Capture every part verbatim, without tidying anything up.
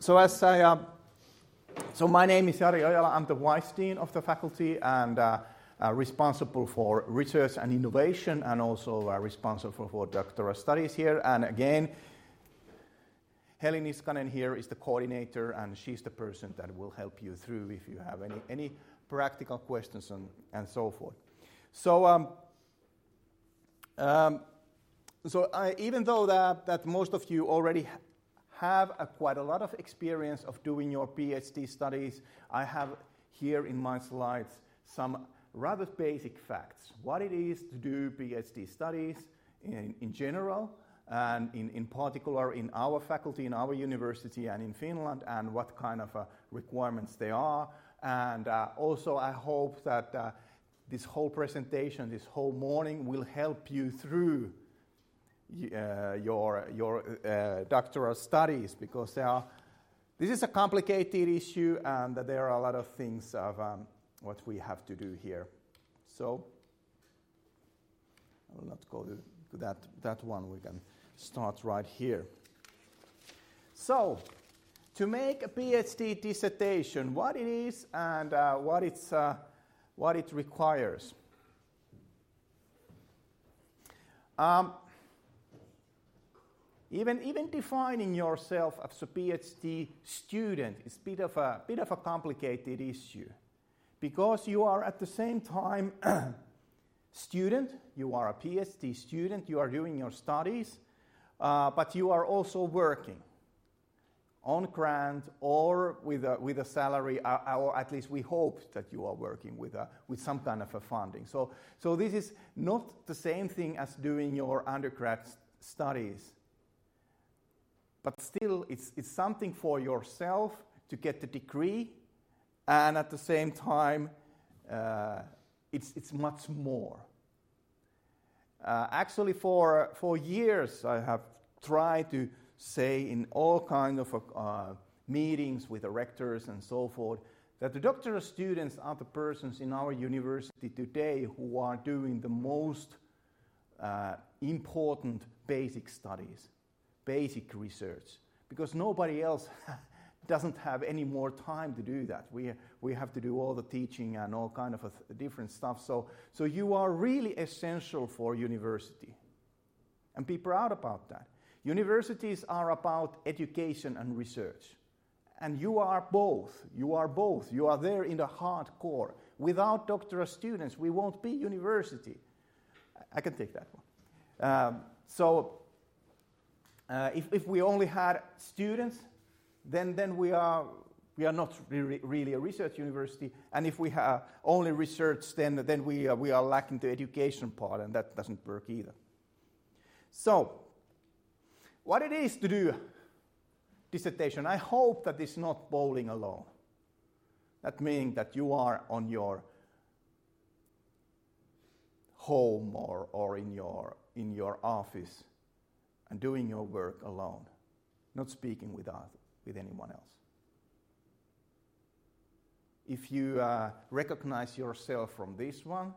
So as I, uh, so my name is Jari Ojala. I'm the Vice Dean of the faculty and uh, uh, responsible for research and innovation, and also uh, responsible for doctoral studies here. And again, Heli Niskanen here is the coordinator, and she's the person that will help you through if you have any any practical questions and, and so forth. So, um, um, so I, even though that, that most of you already ha- have a, quite a lot of experience of doing your PhD studies, I have here in my slides some rather basic facts. What it is to do PhD studies in, in general, and in, in particular in our faculty, in our university and in Finland, and what kind of uh, requirements they are. And uh, also I hope that uh, this whole presentation, this whole morning will help you through uh, your, your uh, doctoral studies, because there are, this is a complicated issue and there are a lot of things of um, what we have to do here. So I will not go to, to that, that one. We can start right here. So, to make a PhD dissertation, what it is and uh, what it's uh, what it requires. Um, even even defining yourself as a PhD student is a bit of a bit of a complicated issue, because you are at the same time student. You are a PhD student. You are doing your studies. Uh, but you are also working on grant or with a, with a salary, uh, or at least we hope that you are working with a, with some kind of a funding. So, so this is not the same thing as doing your undergrad studies, but still it's, it's something for yourself to get the degree, and at the same time uh, it's, it's much more. Uh, actually, for for years, I have tried to say in all kinds of uh, meetings with the rectors and so forth that the doctoral students are the persons in our university today who are doing the most uh, important basic studies, basic research, because nobody else doesn't have any more time to do that. We we have to do all the teaching and all kind of a th- different stuff. So so you are really essential for university, and be proud about that. Universities are about education and research, and you are both. You are both. You are there in the hardcore. Without doctoral students, we won't be university. I can take that one. Um, so uh, if if we only had students, then then we are we are not really, really a research university, and if we have only research, then then we are, we are lacking the education part, and that doesn't work either. So, what it is to do dissertation, I hope that it's not bowling alone. That means that you are on your home or or in your in your office and doing your work alone, not speaking with others. With anyone else. If you uh, recognize yourself from this one,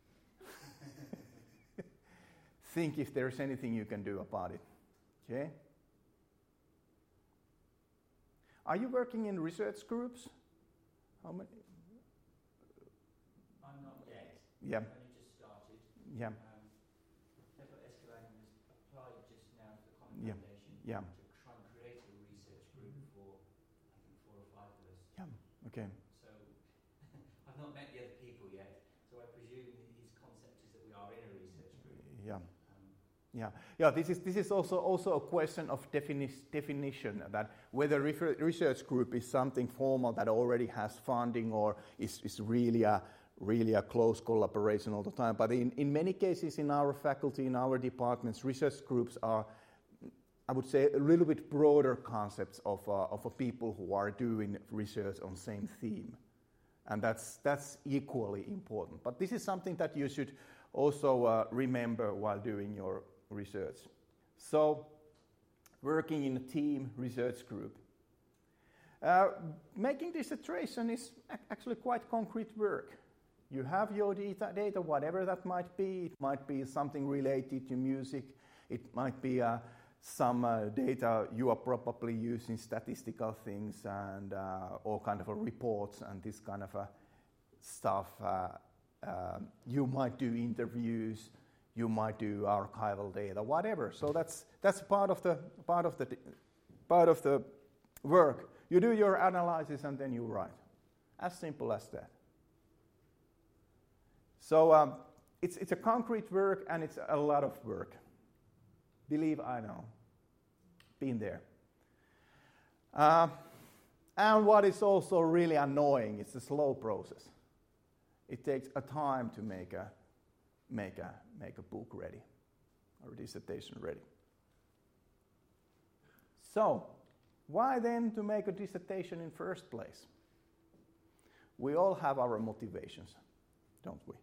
think if there's anything you can do about it. Okay? Are you working in research groups? How many? I'm not yet. Yeah. I've only just started. Yeah. Um, Teppo Eskeläinen has applied just now to the Common Yeah. Foundation. Yeah. Okay. So I've not met the other people yet, so I presume his concept is that we are in a research group. Yeah. Um, yeah. Yeah. This is this is also also a question of defini- definition, that whether refer- research group is something formal that already has funding, or is is really a really a close collaboration all the time. But in, in many cases in our faculty, in our departments, research groups are, I would say, a little bit broader concepts of uh, of uh, people who are doing research on same theme, and that's that's equally important. But this is something that you should also uh, remember while doing your research. So, working in a team research group, uh, making dissertation is ac- actually quite concrete work. You have your data, data, whatever that might be. It might be something related to music. It might be a some uh, data, you are probably using statistical things and uh, all kind of uh, reports and this kind of uh, stuff. Uh, uh, you might do interviews, you might do archival data, whatever. So that's that's part of the part of the part of the work. You do your analysis and then you write. As simple as that. So um, it's it's a concrete work and it's a lot of work. Believe I know. Been there. Uh, and what is also really annoying is the slow process. It takes a time to make a make a make a book ready, or a dissertation ready. So, why then to make a dissertation in first place? We all have our motivations, don't we?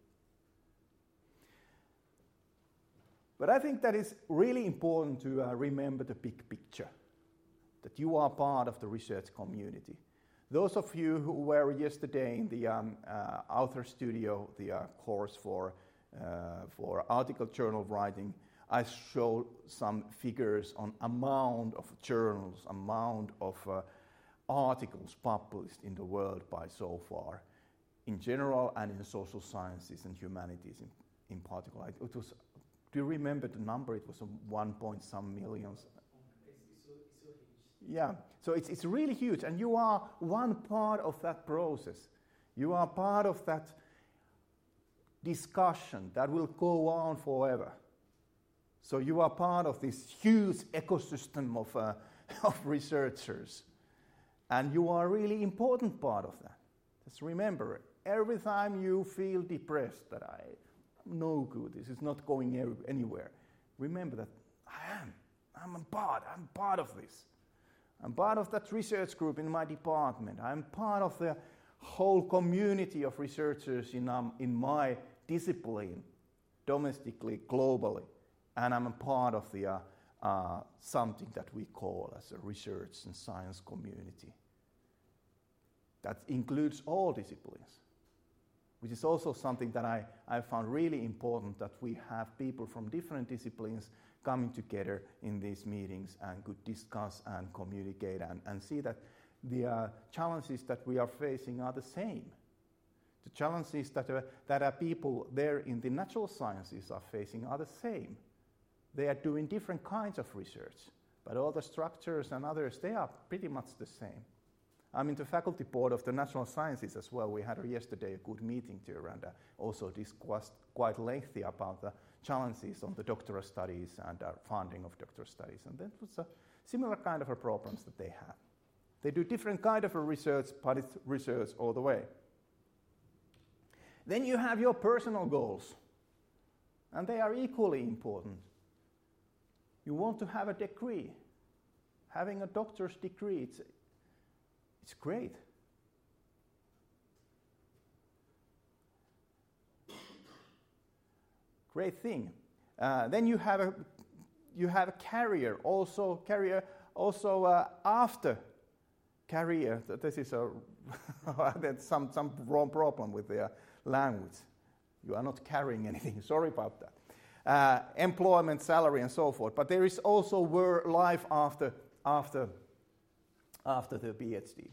But I think that it's really important to uh, remember the big picture, that you are part of the research community. Those of you who were yesterday in the um, uh, Author Studio, the uh, course for, uh, for article journal writing, I showed some figures on amount of journals, amount of uh, articles published in the world by so far, in general and in social sciences and humanities in, in particular. It was, do you remember the number? It was a one point some millions. It's, so, it's so huge. Yeah, so it's, it's really huge, and you are one part of that process. You are part of that discussion that will go on forever. So you are part of this huge ecosystem of, uh, of researchers, and you are a really important part of that. Just remember, every time you feel depressed that I am no good, this is not going anywhere, remember that I am. I'm a part. I'm part of this. I'm part of that research group in my department. I'm part of the whole community of researchers in, um, in my discipline, domestically, globally. And I'm a part of the uh, uh, something that we call as a research and science community. That includes all disciplines, which is also something that I, I found really important, that we have people from different disciplines coming together in these meetings and could discuss and communicate and, and see that the uh, challenges that we are facing are the same. The challenges that, uh, that are people there in the natural sciences are facing are the same. They are doing different kinds of research, but all the structures and others, they are pretty much the same. I'm in the faculty board of the natural sciences as well. We had yesterday a good meeting there and uh, also discussed quite lengthy about the challenges on the doctoral studies and uh, funding of doctoral studies. And that was a similar kind of a problems that they have. They do different kind of a research, but it's research all the way. Then you have your personal goals, and they are equally important. You want to have a degree. Having a doctor's degree, it's, it's great. Great thing. Uh, then you have a you have a career, also career, also uh, after career. This is a that's some some wrong problem with the uh, language. You are not carrying anything. Sorry about that. Uh, employment, salary, and so forth. But there is also work life after after after the PhD.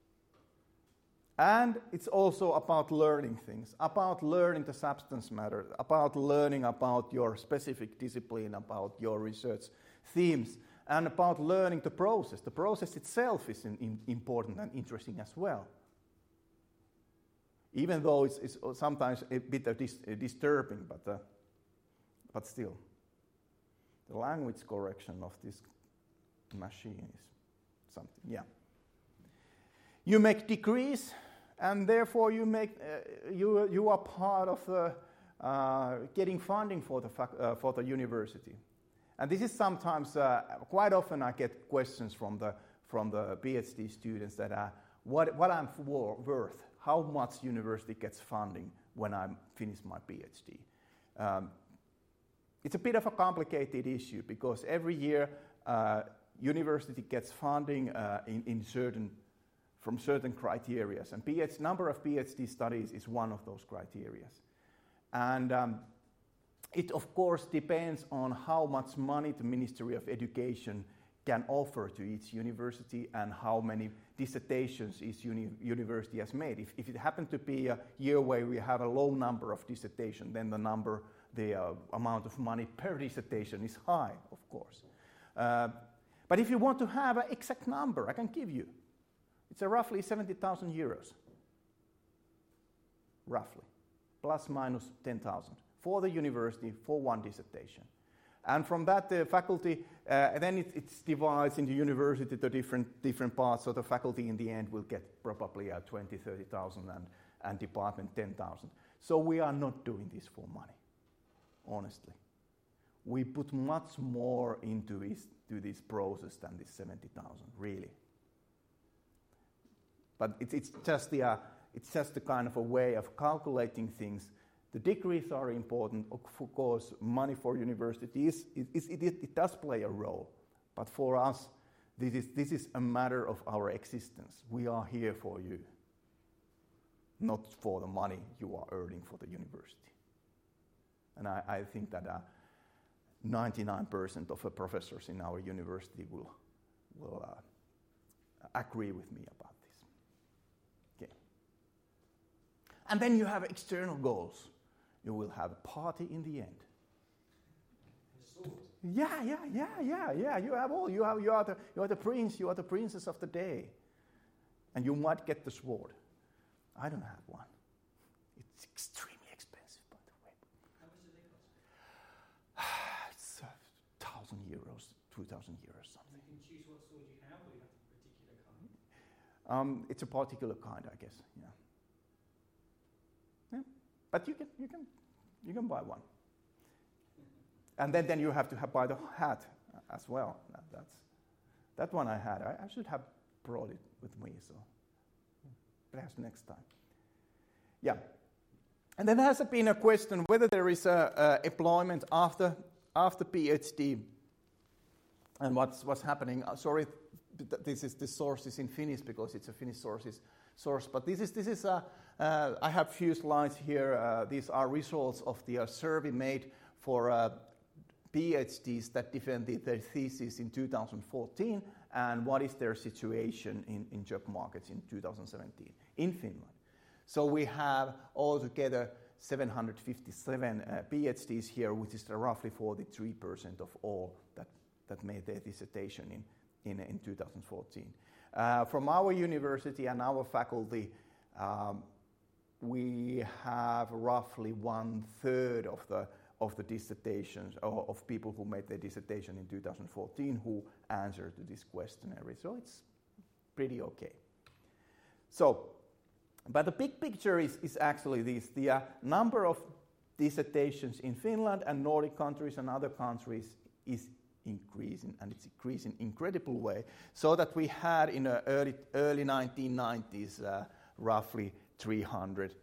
And it's also about learning things, about learning the substance matter, about learning about your specific discipline, about your research themes, and about learning the process. The process itself is in, in important and interesting as well. Even though it's, it's sometimes a bit uh, dis, uh, disturbing, but, uh, but still. The language correction of this machine is something, yeah. You make degrees, and therefore you make uh, you you are part of the uh, getting funding for the fac- uh, for the university, and this is sometimes uh, quite often I get questions from the from the PhD students that are what what I'm for, worth, how much university gets funding when I finish my PhD. Um, it's a bit of a complicated issue because every year uh, university gets funding uh, in in certain. from certain criteria, and PhD, number of PhD studies is one of those criteria. And um, it of course depends on how much money the Ministry of Education can offer to each university and how many dissertations each uni- university has made. If, if it happened to be a year where we have a low number of dissertations, then the number, the uh, amount of money per dissertation is high, of course. Uh, but if you want to have an exact number, I can give you. It's a roughly seventy thousand euros. Roughly. Plus minus ten thousand for the university for one dissertation. And from that, the faculty, uh, then it, it divides in the university to different different parts. So the faculty in the end will get probably uh, twenty, thirty thousand and, and department ten thousand. So we are not doing this for money, honestly. We put much more into this, to this process than this seventy thousand, really. But it, it's just the uh, it's just the kind of a way of calculating things. The degrees are important, of course. Money for universities, it, it, it, it does play a role. But for us, this is, this is a matter of our existence. We are here for you, not for the money you are earning for the university. And I, I think that uh, ninety-nine percent of the professors in our university will, will uh, agree with me about this. Okay. And then you have external goals. You will have a party in the end. Yeah, yeah, yeah, yeah, yeah. You have all. You have. You are the. You are the prince. You are the princess of the day, and you might get the sword. I don't have one. It's extremely expensive, by the way. How much do they cost? It's a thousand euros, two thousand euros, something. You can choose what sword you have, or you have a particular kind. Um, it's a particular kind, I guess. Yeah. Yeah. But you can, you can, you can buy one, and then, then you have to have, buy the hat as well. That, that's that one I had. I, I should have brought it with me, so perhaps next time. Yeah, and then there has been a question whether there is a, a employment after after PhD, and what's what's happening. Uh, sorry, this is the source is in Finnish because it's a Finnish sources source, but this is this is a. Uh, I have a few slides here. Uh, these are results of the uh, survey made for uh, PhDs that defended their thesis in two thousand fourteen and what is their situation in, in job markets in two thousand seventeen in Finland. So we have altogether seven hundred fifty-seven uh, PhDs here, which is roughly forty-three percent of all that, that made their dissertation in, in, in two thousand fourteen. Uh, from our university and our faculty, um, we have roughly one third of the of the dissertations or of people who made their dissertation in two thousand fourteen who answered to this questionnaire. So it's pretty okay. So, but the big picture is, is actually this: the uh, number of dissertations in Finland and Nordic countries and other countries is increasing, and it's increasing in incredible way. So that we had in the early early nineteen nineties uh, roughly three hundred,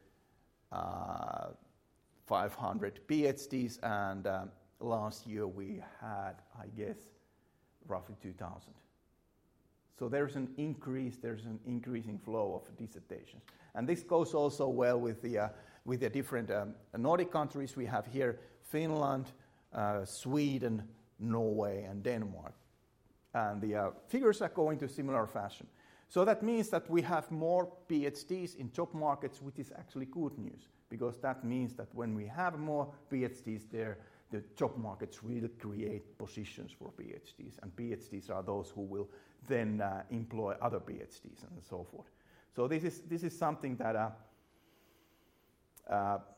uh, five hundred PhDs, and um, last year we had, I guess, roughly two thousand. So there's an increase, there's an increasing flow of dissertations. And this goes also well with the, uh, with the different um, Nordic countries. We have here Finland, uh, Sweden, Norway, and Denmark. And the uh, figures are going to similar fashion. So that means that we have more PhDs in job markets, which is actually good news, because that means that when we have more PhDs there, the job markets will create positions for PhDs, and PhDs are those who will then uh, employ other PhDs and so forth. So this is this is something that uh, uh,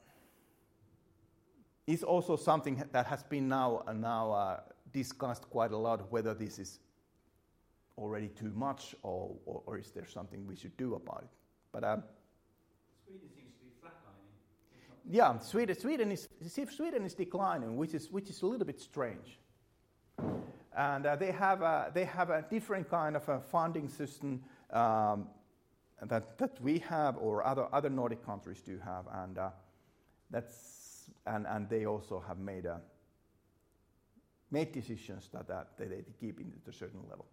is also something that has been now uh, now uh, discussed quite a lot, whether this is already too much, or, or, or is there something we should do about it? But um, Sweden seems to be flatlining. yeah, Sweden, Sweden is Sweden is declining, which is which is a little bit strange. And uh, they have a, they have a different kind of a funding system um, that that we have, or other other Nordic countries do have, and uh, that's and and they also have made a made decisions that that they, they keep it at a certain level.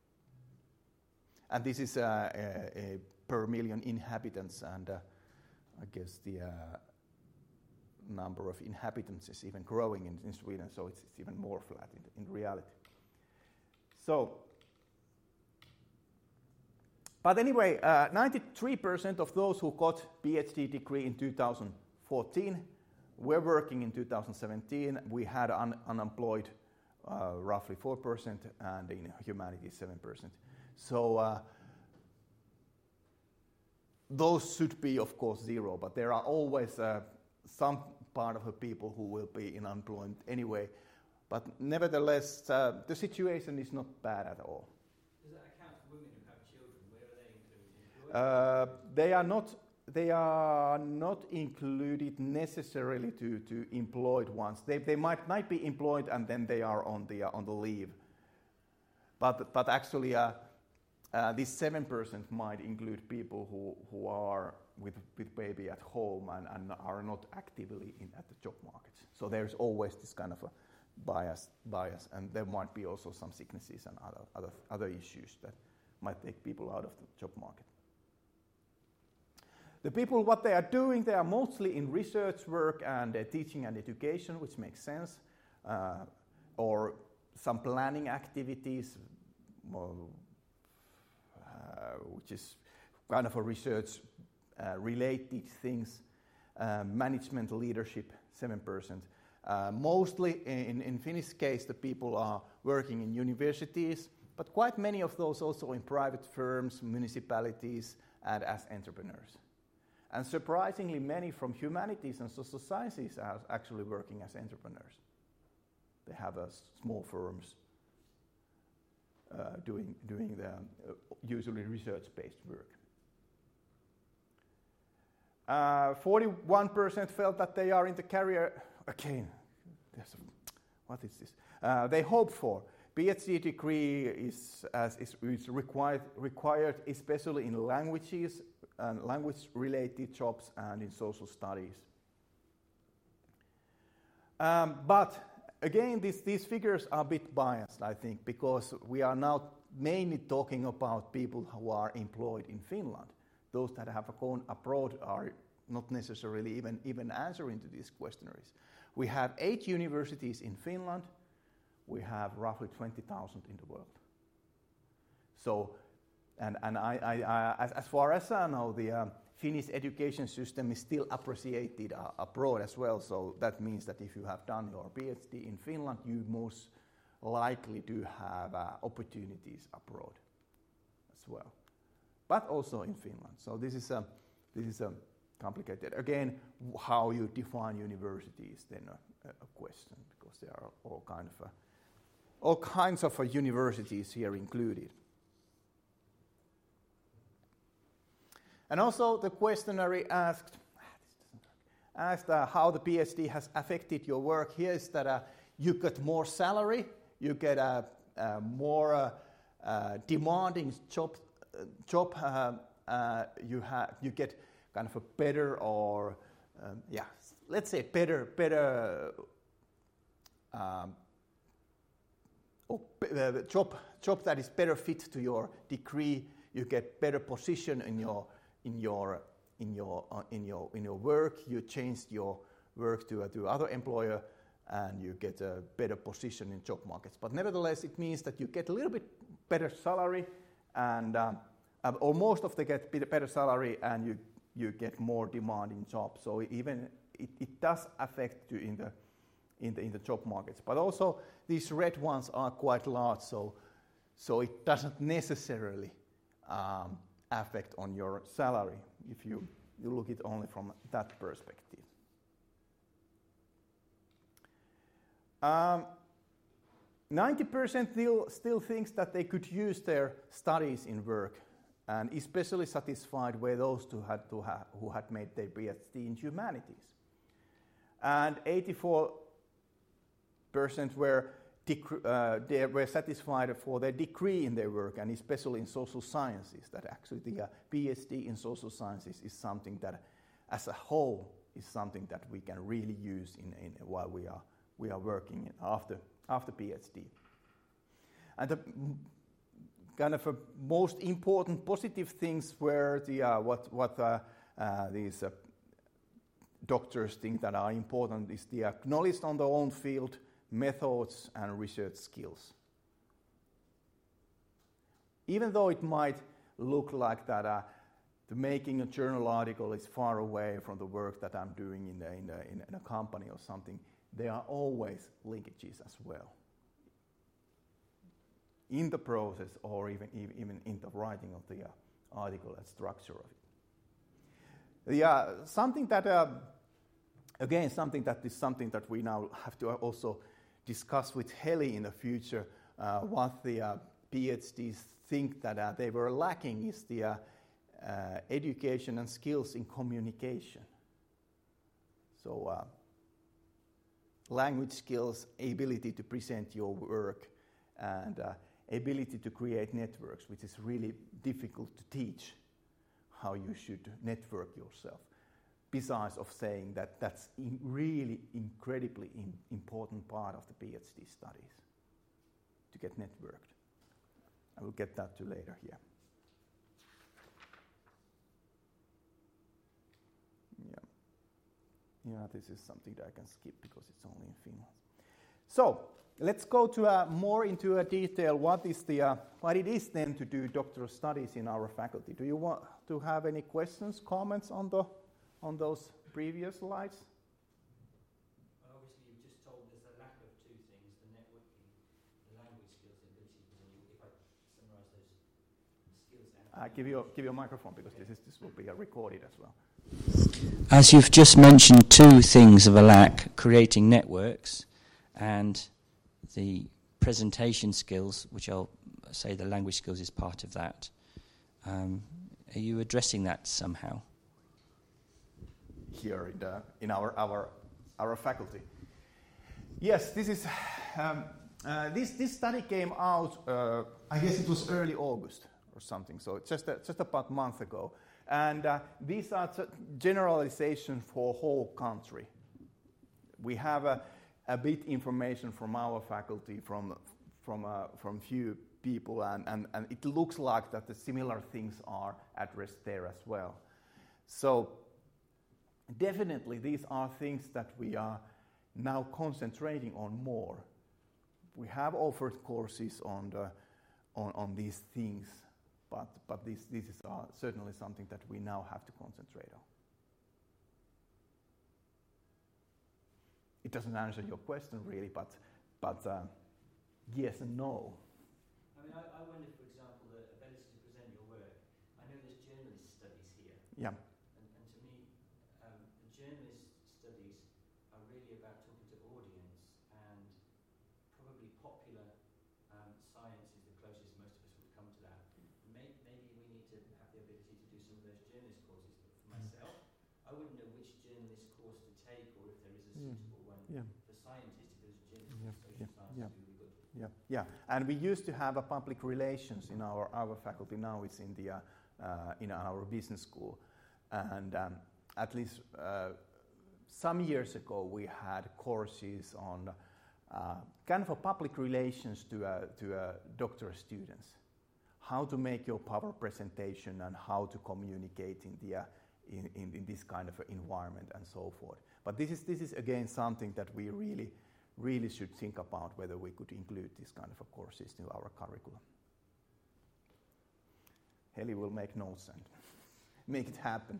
And this is uh, a, a per million inhabitants, and uh, I guess the uh, number of inhabitants is even growing in, in Sweden, so it's, it's even more flat in, in reality. So, but anyway, uh, ninety-three percent of those who got PhD degree in two thousand fourteen were working in two thousand seventeen. We had un unemployed uh, roughly four percent, and in humanities seven percent. So uh, those should be, of course, zero, but there are always uh, some part of the people who will be in unemployment anyway. But nevertheless, uh, the situation is not bad at all. Does that account for women who have children? Where are they included? Uh, they are not. They are not included necessarily to, to employed ones. They they might might be employed and then they are on the uh, on the leave. But but actually, uh, uh, this seven percent might include people who, who are with with baby at home and, and are not actively in at the job market. So there's always this kind of a bias bias, and there might be also some sicknesses and other other other issues that might take people out of the job market. The people, what they are doing, they are mostly in research work and uh, teaching and education, which makes sense, uh, or some planning activities, well, uh, which is kind of a research uh, related things, uh, management, leadership, seven percent. Uh, mostly in, in Finnish case, the people are working in universities, but quite many of those also in private firms, municipalities, and as entrepreneurs. And surprisingly, many from humanities and social sciences are actually working as entrepreneurs. They have uh, small firms uh, doing, doing the uh, usually research-based work. Uh, forty-one percent felt that they are in the career, again, a, what is this? Uh, they hope for. PhD degree is, as is, is required, required especially in languages, and language-related jobs and in social studies. Um, but again, this, these figures are a bit biased, I think, because we are now mainly talking about people who are employed in Finland. Those that have gone abroad are not necessarily even, even answering to these questionnaires. We have eight universities in Finland. We have roughly twenty thousand in the world. So, and, and I, I, I, as, as far as I know, the um, Finnish education system is still appreciated uh, abroad as well. So that means that if you have done your PhD in Finland, you most likely do have uh, opportunities abroad as well, but also in Finland. So this is a, this is a complicated. Again, how you define university is then a, a question, because there are all kind of a, all kinds of uh, universities here included. And also the questionnaire asked, asked uh, how the PhD has affected your work. Here is that uh, you get more salary, you get a, a more uh, uh, demanding job, uh, job uh, uh, you, ha you get kind of a better or, um, yeah, let's say better, better um, or uh, job, job that is better fit to your degree. You get better position in your in your in your uh, in your in your work. You changed your work to uh, to other employer, and you get a better position in job markets. But nevertheless, it means that you get a little bit better salary, and um, uh, or most of them get better salary, and you you get more demanding jobs. So even it, it does affect you in the in the in the job markets. But also these red ones are quite large, so so it doesn't necessarily um, affect on your salary if you, you look it only from that perspective. Um, ninety percent still, still thinks that they could use their studies in work, and especially satisfied were those who had, to ha who had made their PhD in humanities. And eighty-four percent were, uh, they were satisfied for their degree in their work, and especially in social sciences, that actually the uh, PhD in social sciences is something that, as a whole, is something that we can really use in, in while we are we are working in after after PhD. And the kind of uh, most important positive things were the uh, what what uh, uh, these uh, doctors think that are important is the uh, knowledge on their own field, methods, and research skills. Even though it might look like that uh, the making a journal article is far away from the work that I'm doing in, the, in, the, in a company or something, there are always linkages as well in the process, or even, even in the writing of the uh, article and structure of it. Yeah, something that, uh, again, something that is something that we now have to also discuss with Heli in the future, uh, what the uh, PhDs think that uh, they were lacking is the uh, uh, education and skills in communication. So, uh, language skills, ability to present your work, and uh, ability to create networks, which is really difficult to teach how you should network yourself. Besides of saying that that's in really incredibly in important part of the PhD studies, to get networked. I will get that to later here. Yeah. Yeah, this is something that I can skip because it's only in Finland. So, let's go to uh, more into a detail what is the uh, what it is then to do doctoral studies in our faculty. Do you want to have any questions, comments on the on those previous slides? Well, obviously, you've just told there's a lack of two things: the networking, the language skills, and ability. If I summarise those skills, I give you give you a microphone because this is this will be uh, recorded as well. As you've just mentioned, two things of a lack: creating networks and the presentation skills, which I'll say the language skills is part of that. Um, are you addressing that somehow? Here in, the, in our, our our faculty. Yes, this is um, uh, this this study came out. Uh, I guess it was early August or something. So it's just a, just about a month ago, and uh, these are t- generalization for whole country. We have a. a bit information from our faculty, from from uh, from few people, and, and, and it looks like that the similar things are addressed there as well. So definitely these are things that we are now concentrating on more. We have offered courses on the, on, on these things, but but this this is uh, certainly something that we now have to concentrate on. It doesn't answer your question really, but but uh, yes and no. I mean, I, I wonder, for example, the ability to present your work. I know there's journalist studies here. Yeah. And, and to me, um, the journalist studies are really about talking to audience, and probably popular um, science is the closest most of us would come to that. Maybe, maybe we need to have the ability to do some of those journalist courses. But for myself, I wouldn't know which journalist course to take, or if there is a suitable. Yeah. For scientists, because journalists Yeah, social yeah, science yeah. is really good. Yeah, yeah, and we used to have a public relations in our, our faculty. Now it's in the uh, uh, in our business school, and um, at least uh, some years ago we had courses on uh, kind of a public relations to uh, to uh, doctoral students, how to make your power presentation and how to communicate in the uh, in, in in this kind of environment and so forth. But this is this is again something that we really. really should think about whether we could include this kind of a courses to our curriculum. Heli will make notes and make it happen.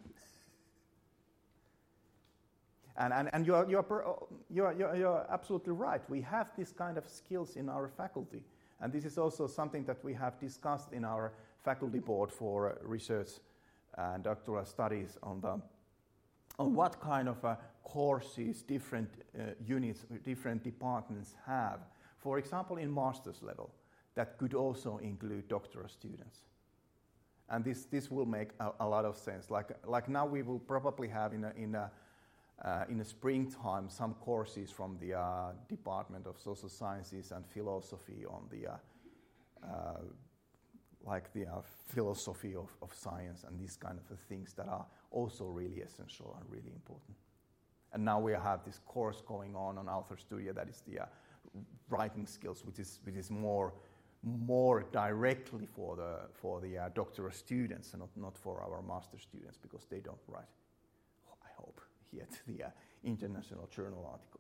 And and, and you're, you're, you're, you're, you're absolutely right. We have this kind of skills in our faculty. And this is also something that we have discussed in our faculty board for research and doctoral studies on the on what kind of uh, courses different uh, units, different departments have. For example, in master's level, that could also include doctoral students. And this, this will make a, a lot of sense. Like, like now we will probably have in a, in a, uh, in the springtime some courses from the uh, Department of Social Sciences and Philosophy on the, uh, uh, like the uh, philosophy of, of science and these kind of things that are also really essential and really important. And now we have this course going on on Author Studio that is the uh, writing skills, which is which is more more directly for the for the uh, doctoral students and not, not for our master students because they don't write. I hope yet the uh, international journal articles.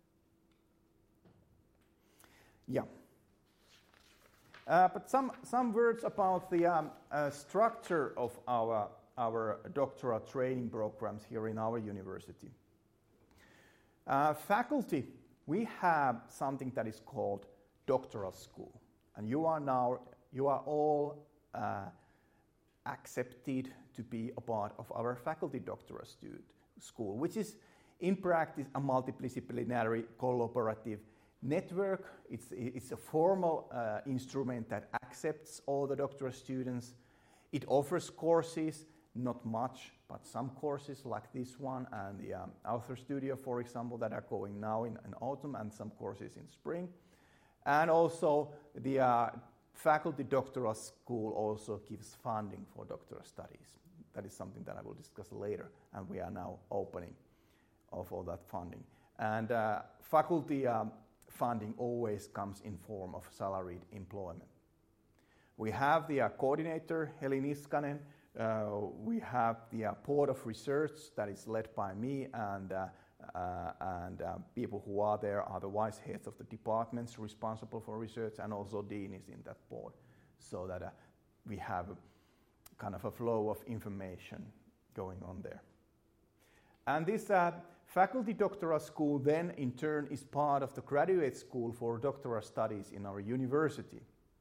Yeah. Uh, but some, some words about the um, uh, structure of our, our doctoral training programs here in our university. Uh, faculty, we have something that is called doctoral school. And you are now, you are all uh, accepted to be a part of our faculty doctoral student school, which is in practice a multidisciplinary collaborative network. It's, it's a formal uh, instrument that accepts all the doctoral students. It offers courses, not much, but some courses like this one and the um, Author Studio, for example, that are going now in, in autumn, and some courses in spring. And also the uh, faculty doctoral school also gives funding for doctoral studies. That is something that I will discuss later, and we are now opening of all that funding. And uh, faculty um, funding always comes in form of salaried employment. We have the uh, coordinator, Heli Niskanen. Uh, we have the uh, board of research that is led by me, and uh, uh, and uh, people who are there are the vice heads of the departments responsible for research, and also dean is in that board, so that uh, we have a, kind of a flow of information going on there. And this uh, faculty doctoral school then in turn is part of the graduate school for doctoral studies in our university,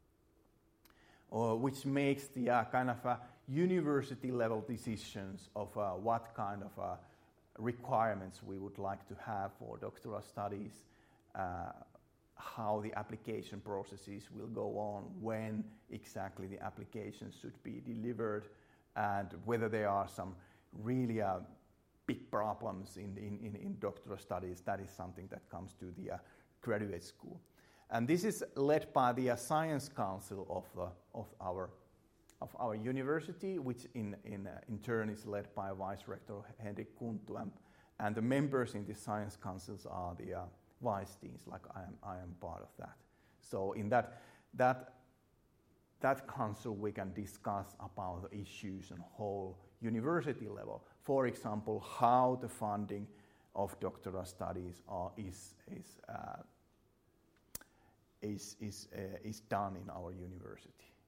uh, which makes the uh, kind of uh, university level decisions of uh, what kind of uh, requirements we would like to have for doctoral studies, uh, how the application processes will go on, when exactly the applications should be delivered, and whether there are some really uh, big problems in, in, in, in doctoral studies. That is something that comes to the uh, graduate school. And this is led by the uh, Science Council of, uh, of, our, of our university, which in, in, uh, in turn is led by Vice Rector Henrik Kunttu, and, and the members in the Science Councils are the uh, vice deans, like I am, I am part of that. So in that, that, that council we can discuss about the issues on whole university level. For example, how the funding of doctoral studies are, is, is, uh, is, is, uh, is done in our university.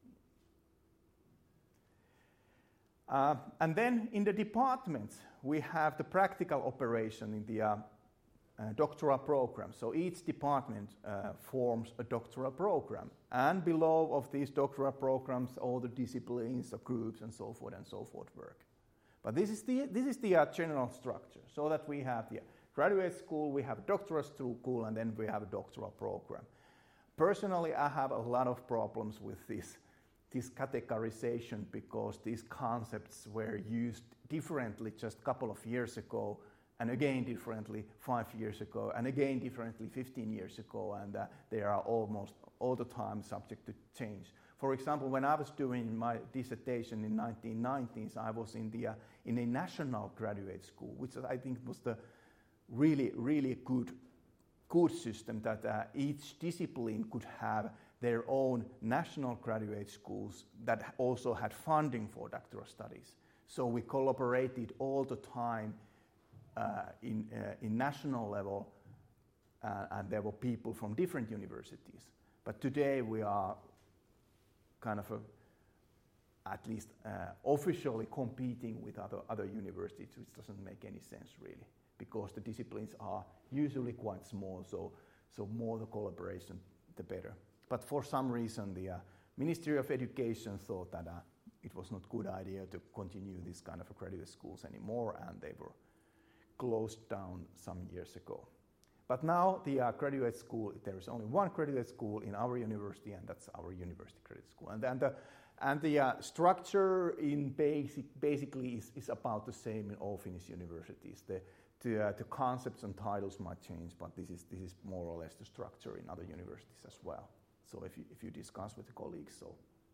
Uh, and then in the departments, we have the practical operation in the uh, uh, doctoral program. So each department uh, forms a doctoral program. And below of these doctoral programs, all the disciplines, the groups, and so forth and so forth work. But this is the, this is the uh, general structure, so that we have the graduate school, we have a doctoral school, and then we have a doctoral program. Personally, I have a lot of problems with this, this categorization, because these concepts were used differently just a couple of years ago, and again differently five years ago, and again differently fifteen years ago, and uh, they are almost all the time subject to change. For example, when I was doing my dissertation in nineteen nineties, I was in the uh, in a national graduate school, which I think was the really, really good, good system, that uh, each discipline could have their own national graduate schools that also had funding for doctoral studies. So we collaborated all the time uh, in, uh, in national level, uh, and there were people from different universities. But today we are kind of a, at least uh, officially competing with other, other universities, which doesn't make any sense really, because the disciplines are usually quite small, so, so more the collaboration, the better. But for some reason, the uh, Ministry of Education thought that uh, it was not a good idea to continue this kind of graduate schools anymore, and they were closed down some years ago. But now the uh, graduate school, there is only one graduate school in our university, and that's our university graduate school. And, and the, and the uh, structure in basic, basically is, is about the same in all Finnish universities. The, the, uh, the concepts and titles might change, but this is, this is more or less the structure in other universities as well. So if you, if you discuss with the colleagues, so.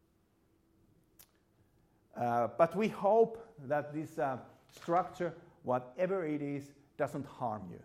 Uh, but we hope that this uh, structure, whatever it is, doesn't harm you.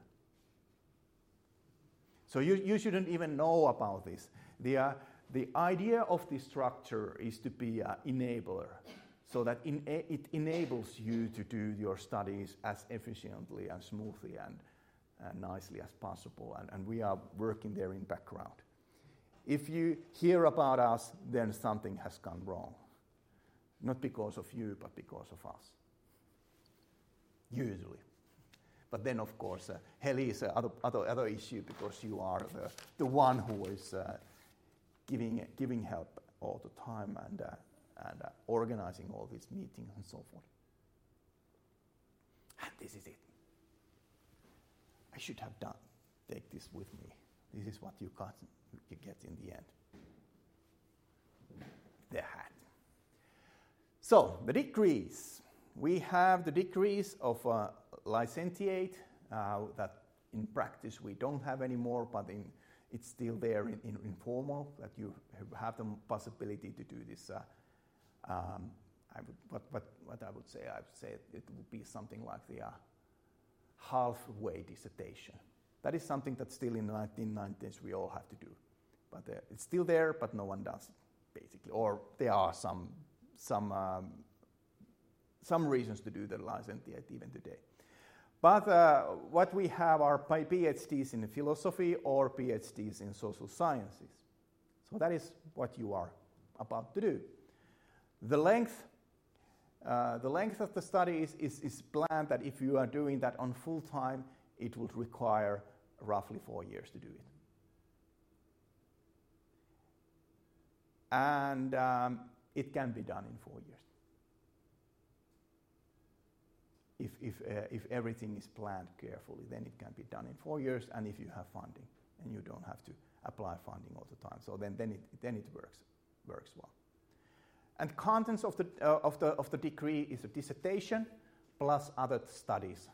So you, you shouldn't even know about this. The, uh, the idea of this structure is to be an enabler. so that in, it enables you to do your studies as efficiently and smoothly and uh, nicely as possible. And, and we are working there in background. If you hear about us, then something has gone wrong. Not because of you, but because of us. Usually. But then, of course, uh, Heli is another other, other issue because you are the, the one who is uh, giving giving help all the time and uh, and uh, organizing all these meetings and so forth. And this is it. I should have done. Take this with me. This is what you got. You get in the end. The hat. So the degrees. We have the degrees of uh, licentiate uh, that in practice we don't have anymore, but in, it's still there in, in informal, that you have the possibility to do this. Uh, um, I would, what, what, what I would say, I would say it would be something like the uh, halfway dissertation. That is something that still in the nineteen nineties we all have to do. But uh, it's still there, but no one does it, basically. Or there are some, some, um, some reasons to do the licentiate even today. But uh, what we have are PhDs in philosophy or PhDs in social sciences. So that is what you are about to do. The length, uh, the length of the study is, is, is planned that if you are doing that on full time, it would require roughly four years to do it. And um, it can be done in four years. If, if, uh, if everything is planned carefully, then it can be done in four years, and if you have funding, and you don't have to apply funding all the time. So then, then, it, then it works, works well. And contents of the, uh, of, the, of the degree is a dissertation plus other studies.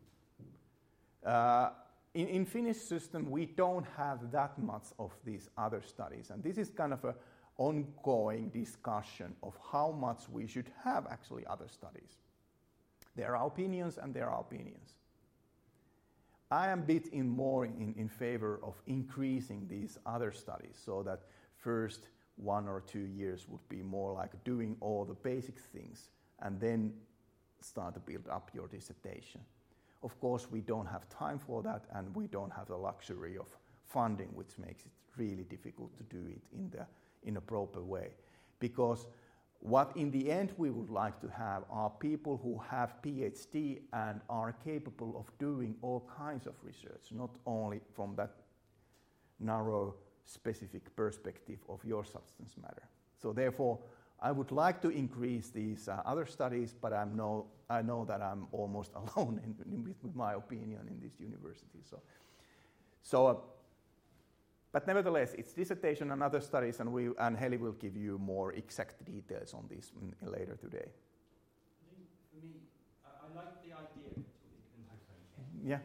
Uh, in, in Finnish system, we don't have that much of these other studies, and this is kind of an ongoing discussion of how much we should have actually other studies. There are opinions and there are opinions. I am a bit in more in, in favor of increasing these other studies so that first one or two years would be more like doing all the basic things and then start to build up your dissertation. Of course, we don't have time for that and we don't have the luxury of funding, which makes it really difficult to do it in, the, in a proper way. Because what in the end we would like to have are people who have PhD and are capable of doing all kinds of research, not only from that narrow specific perspective of your substance matter. So therefore, I would like to increase these uh, other studies, but I'm no, I know that I'm almost alone in, in, with my opinion in this university. So, so uh, But nevertheless, it's dissertation and other studies, and, we, and Heli will give you more exact details on this in, in later today. I think for me, I, I like the idea. Yeah.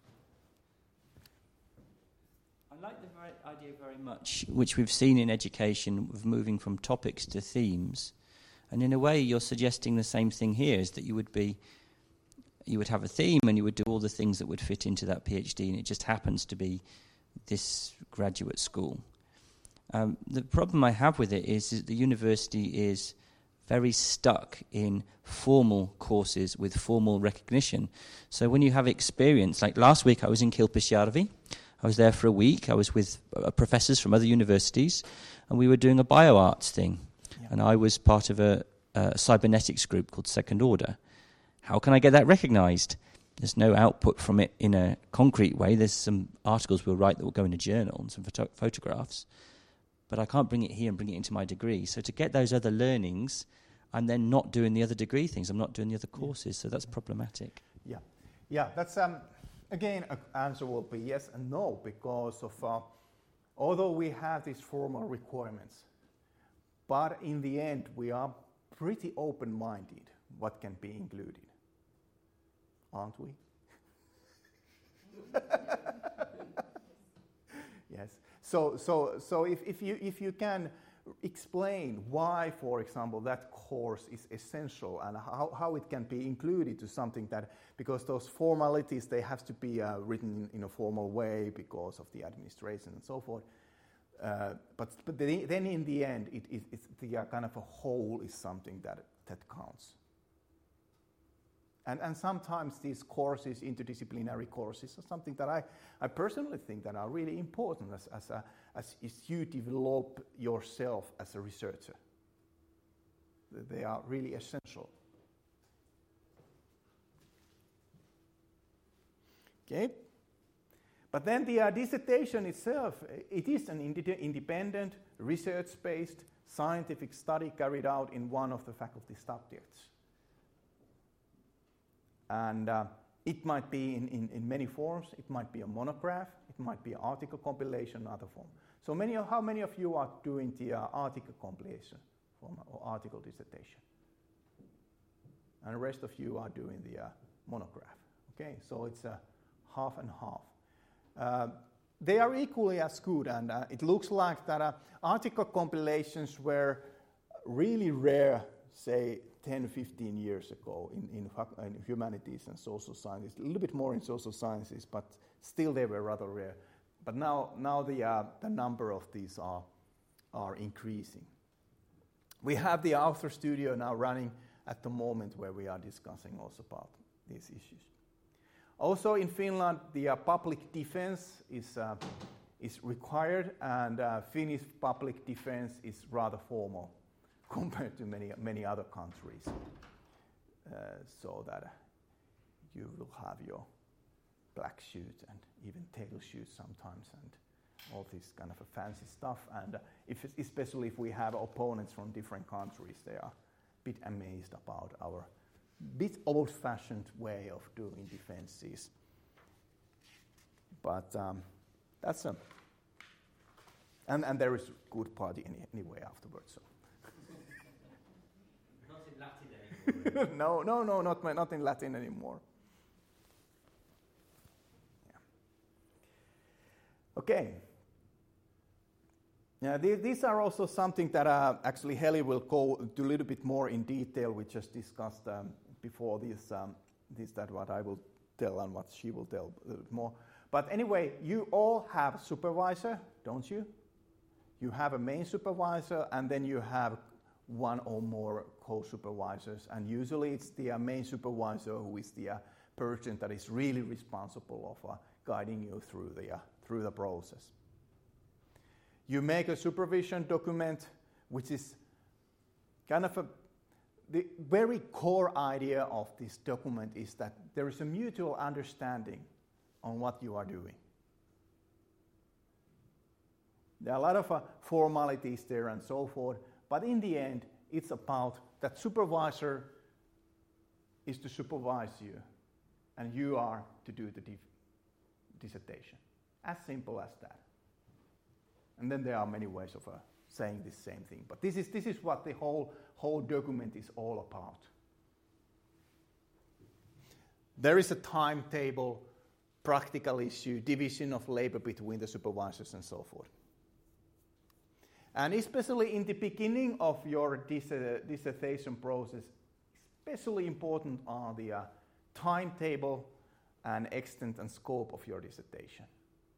I like the very idea very much, which we've seen in education, of moving from topics to themes. And in a way, you're suggesting the same thing here, is that you would be, you would have a theme and you would do all the things that would fit into that PhD, and it just happens to be this graduate school. Um, the problem I have with it is that the university is very stuck in formal courses with formal recognition. So when you have experience, like last week I was in Kilpisjärvi, I was there for a week, I was with uh, professors from other universities, and we were doing a bioarts thing. Yeah. And I was part of a, a cybernetics group called Second Order. How can I get that recognized? There's no output from it in a concrete way. There's some articles we'll write that will go in a journal and some photo- photographs. But I can't bring it here and bring it into my degree. So to get those other learnings, I'm then not doing the other degree things. I'm not doing the other courses. So that's problematic. Yeah. Yeah, that's, um, again, an answer will be yes and no, because of, uh, although we have these formal requirements, but in the end, we are pretty open-minded what can be included. Aren't we? Yes. So, so, so if, if you if you can explain why, for example, that course is essential and how, how it can be included to something that, because those formalities, they have to be uh, written in, in a formal way because of the administration and so forth. Uh, but but then in the end, it, it, it's the uh, kind of a whole is something that that counts. And, and sometimes these courses, interdisciplinary courses, are something that I, I personally think that are really important as, as, a, as, as you develop yourself as a researcher. They are really essential. Okay? But then the uh, dissertation itself, it is an ind- independent, research-based, scientific study carried out in one of the faculty subjects. And uh, it might be in, in, in many forms. It might be a monograph. It might be an article compilation, other form. So many of, how many of you are doing the uh, article compilation form or article dissertation? And the rest of you are doing the uh, monograph. Okay, so it's a uh, half and half. Uh, they are equally as good, and uh, it looks like that uh, article compilations were really rare, say, ten, fifteen years ago in, in, in humanities and social sciences, a little bit more in social sciences, but still they were rather rare. But now, now the, uh, the number of these are, are increasing. We have the author studio now running at the moment where we are discussing also about these issues. Also in Finland, the uh, public defense is, uh, is required, and uh, Finnish public defense is rather formal compared to many, many other countries. Uh, so that uh, you will have your black suit and even tail shoes sometimes and all this kind of a fancy stuff. And uh, if, especially if we have opponents from different countries, they are a bit amazed about our bit old-fashioned way of doing defenses. But um, that's a... And, and there is good party any, anyway afterwards. So. Not in Latin anymore. no, no, no, not, not in Latin anymore. Yeah. Okay. Yeah, th- these are also something that uh, actually Heli will go into a little bit more in detail. We just discussed um, before this, um, this, that what I will tell and what she will tell a little bit more. But anyway, you all have a supervisor, don't you? You have a main supervisor, and then you have one or more co-supervisors, and usually it's the uh, main supervisor who is the uh, person that is really responsible of uh, guiding you through the, uh, through the process. You make a supervision document, which is kind of a, the very core idea of this document is that there is a mutual understanding on what you are doing. There are a lot of uh, formalities there and so forth, but in the end, it's about that supervisor is to supervise you, and you are to do the dif- dissertation. As simple as that. And then there are many ways of uh, saying the same thing. But this is, this is what the whole, whole document is all about. There is a timetable, practical issue, division of labor between the supervisors and so forth. And especially in the beginning of your dis- uh, dissertation process, especially important are the uh, timetable and extent and scope of your dissertation.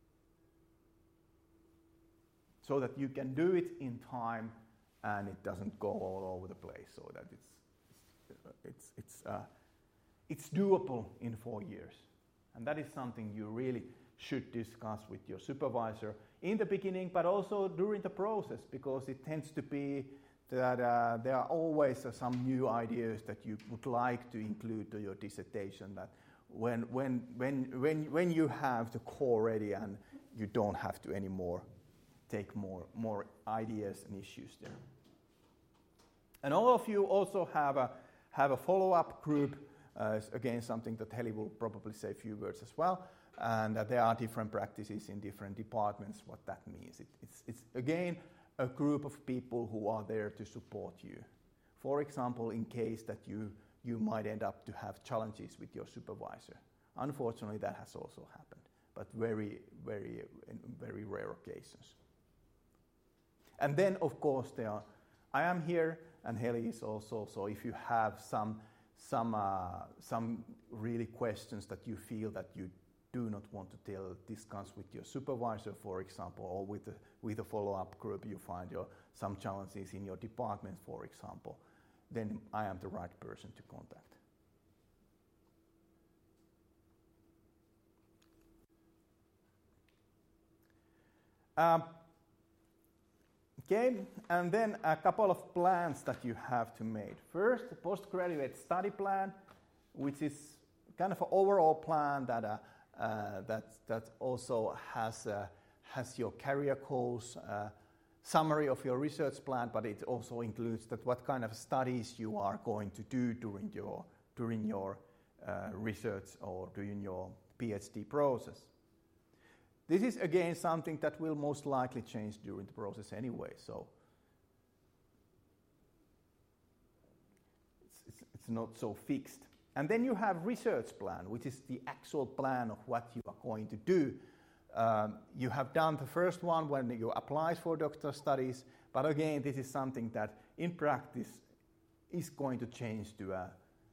So that you can do it in time and it doesn't go all over the place, so that it's it's it's uh, it's doable in four years. And that is something you really should discuss with your supervisor in the beginning, but also during the process, because it tends to be that uh, there are always uh, some new ideas that you would like to include to your dissertation. That when when when when when you have the core ready and you don't have to anymore take more, more ideas and issues there. And all of you also have a, have a follow-up group, uh, again something that Heli will probably say a few words as well, and uh, there are different practices in different departments, what that means. It, it's, it's again a group of people who are there to support you. For example, in case that you, you might end up to have challenges with your supervisor. Unfortunately, that has also happened, but very, very, in very rare occasions. And then, of course, there are, I am here, and Heli is also. So, if you have some some uh, some really questions that you feel that you do not want to tell, discuss with your supervisor, for example, or with the, with a follow-up group, you find your some challenges in your department, for example, then I am the right person to contact. Um, okay, and then a couple of plans that you have to make. First, the postgraduate study plan, which is kind of an overall plan that uh, uh, that that also has uh, has your career goals, uh, summary of your research plan, but it also includes that what kind of studies you are going to do during your during your uh, research or during your PhD process. This is again something that will most likely change during the process anyway, so it's, it's, it's not so fixed. And then you have research plan, which is the actual plan of what you are going to do. Um, you have done the first one when you apply for doctoral studies, but again, this is something that in practice is going to change to a,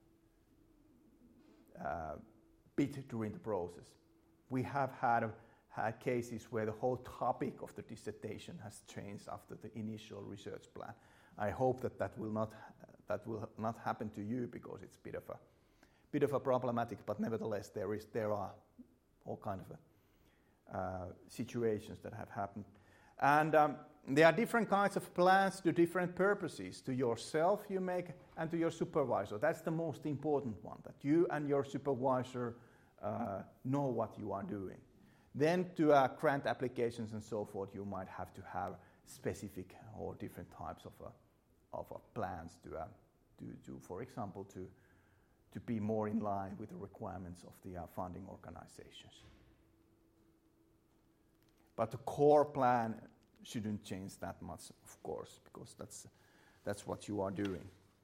a bit during the process. We have had, had cases where the whole topic of the dissertation has changed after the initial research plan. I hope that that will not, uh, that will not happen to you, because it's a bit of a bit of a problematic, but nevertheless there is there are all kind of a, uh, situations that have happened, and um, there are different kinds of plans to different purposes. To yourself you make, and to your supervisor. That's the most important one, that you and your supervisor uh, know what you are doing. Then to uh, grant applications and so forth, you might have to have specific or different types of uh, of uh, plans to uh, to to for example to to be more in line with the requirements of the uh, funding organizations. But the core plan shouldn't change that much, of course, because that's, that's what you are doing.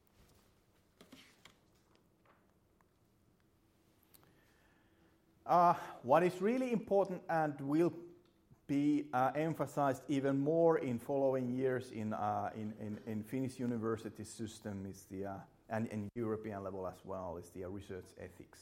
Uh, what is really important and will be uh, emphasized even more in following years in, uh, in, in, in Finnish university system is the uh, and in European level as well, is the uh, research ethics.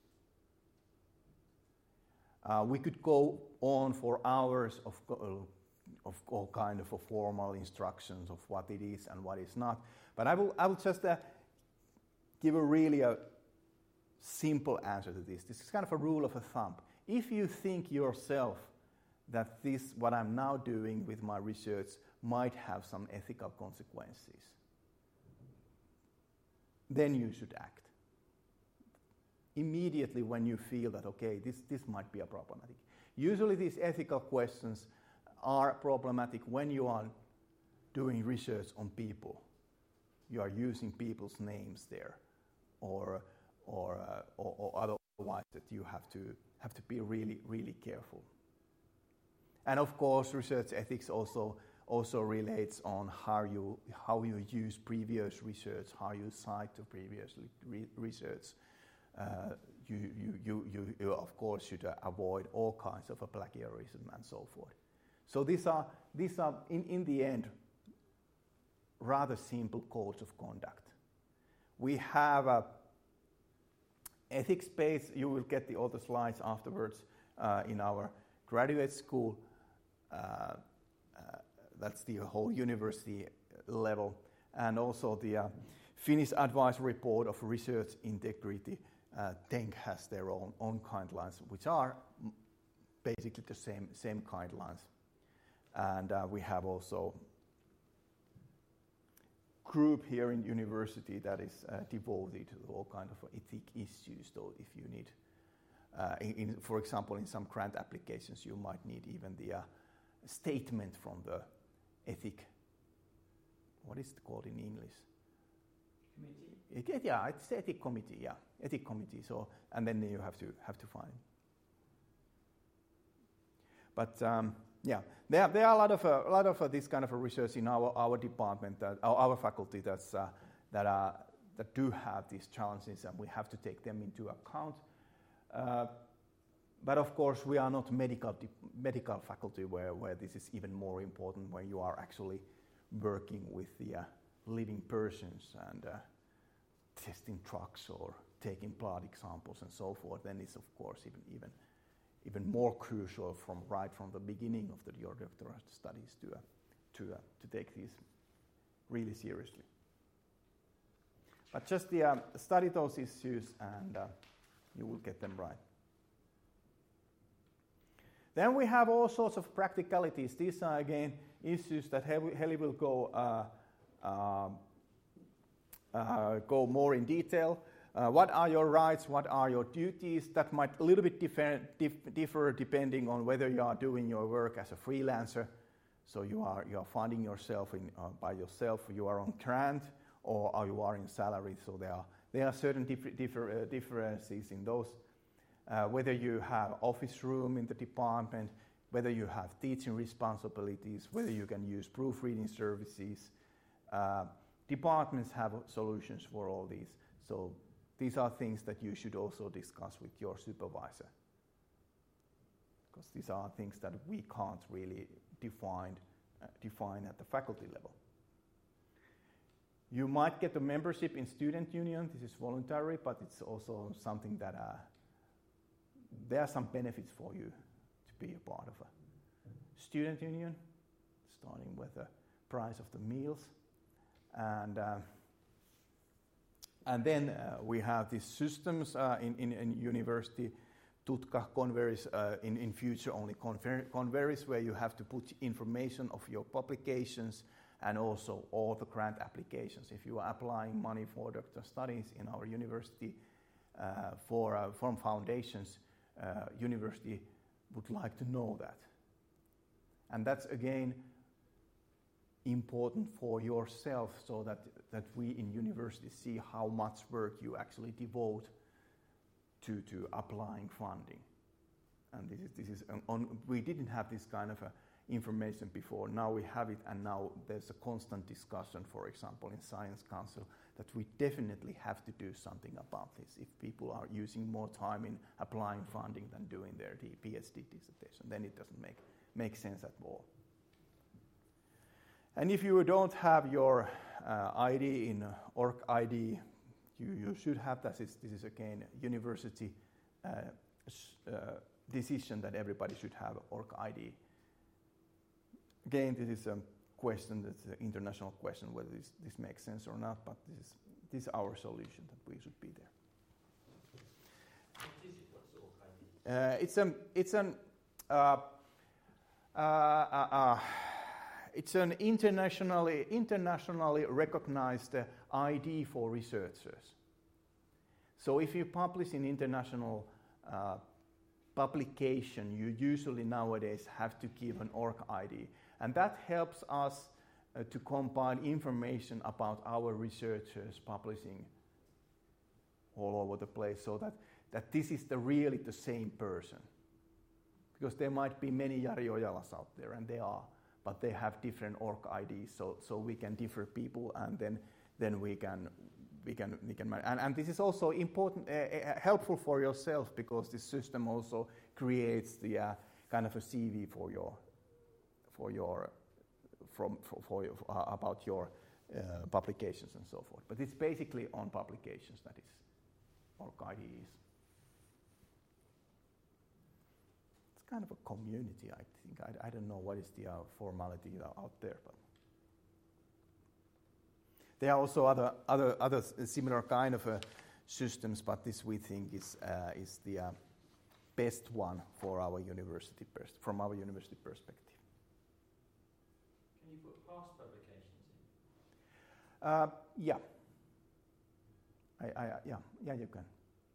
Uh, we could go on for hours of, uh, of all kind of uh, formal instructions of what it is and what is not, but I will, I will just uh, give a really a simple answer to this. This is kind of a rule of a thumb. If you think yourself that this, what I'm now doing with my research, might have some ethical consequences, then you should act. Immediately when you feel that, okay, this, this might be a problematic. Usually these ethical questions are problematic when you are doing research on people. You are using people's names there, or, or, uh, or, or otherwise that you have to, have to be really, really careful. And of course, research ethics also also relates on how you how you use previous research, how you cite the previous re- research. Uh, you, you, you, you, you of course should uh, avoid all kinds of uh, plagiarism and so forth. So these are these are in, in the end rather simple codes of conduct. We have a ethics page. You will get the other slides afterwards uh, in our graduate school. Uh, uh, That's the whole university level. And also the uh, Finnish Advisory Board of Research Integrity, uh, T E N K, has their own, own guidelines, which are basically the same, same guidelines. And uh, we have also a group here in university that is uh, devoted to all kind of ethic issues. So if you need, uh, in, in, for example, in some grant applications, you might need even the uh, statement from the ethic, what is it called in English? Committee? It, yeah, it's the ethic committee, yeah, ethic committee. So, and then you have to have to find. But um, yeah, there, there are a lot of uh, a lot of uh, this kind of a research in our our department, that our, our faculty that's uh, that are that do have these challenges, and we have to take them into account. Uh, But of course, we are not medical medical faculty where, where this is even more important, where you are actually working with the uh, living persons and uh, testing drugs or taking blood examples and so forth. Then it's of course even even even more crucial from right from the beginning of the, your doctoral studies to uh, to uh, to take these really seriously. But just the, um, study those issues and uh, you will get them right. Then we have all sorts of practicalities. These are again issues that Heli will go uh, uh, uh, go more in detail. Uh, what are your rights? What are your duties? That might a little bit differ, dif differ depending on whether you are doing your work as a freelancer. So you are you are funding yourself in, uh, by yourself. You are on grant, or you are in salary. So there are there are certain differ, differ, uh, differences in those. Uh, whether you have office room in the department, whether you have teaching responsibilities, whether you can use proofreading services. Uh, departments have solutions for all these. So these are things that you should also discuss with your supervisor, because these are things that we can't really define, uh, define at the faculty level. You might get a membership in student union. This is voluntary, but it's also something that uh, there are some benefits for you to be a part of a student union, starting with the price of the meals. And uh, and then uh, we have these systems uh, in, in, in university, Tutka, Converis, uh, in, in future only Conver Converis, where you have to put information of your publications and also all the grant applications. If you are applying money for doctoral studies in our university uh, for uh, from foundations, uh, university would like to know that. And that's again important for yourself, so that, that we in university see how much work you actually devote to, to applying funding. And this is, this is an on, we didn't have this kind of a information before. Now we have it, and now there's a constant discussion, for example, in Science Council, that we definitely have to do something about this. If people are using more time in applying funding than doing their PhD dissertation, then it doesn't make, make sense at all. And if you don't have your uh, I D in uh, OrgID, you, you should have that. This, this is again a university uh, uh, decision that everybody should have OrgID. Again, this is a question, that's an international question, whether this, this makes sense or not, but this is, this is our solution, that we should be there. What is it? What's OrgID? Uh, it's an, it's an, uh, uh, uh, uh, it's an internationally, internationally recognized uh, I D for researchers. So if you publish in international uh, publication, you usually nowadays have to give an OrgID. And that helps us uh, to compile information about our researchers publishing all over the place, so that, that this is the really the same person. Because there might be many Jari Ojalas out there, and they are, but they have different OrgIDs, so, so we can differ people, and then, then we can we can we can manage. And, and this is also important, uh, uh, helpful for yourself, because this system also creates the uh, kind of a C V for your for your from for, for your, uh, about your uh, publications and so forth. But it's basically on publications that is OrgID is. It's kind of a community, I think. I, I don't know what is the uh, formality out there, but there are also other other other similar kind of uh, systems, but this we think is uh, is the uh, best one for our university pers- from our university perspective. Can you put past publications in? Uh, yeah. I, I, yeah, yeah, you can.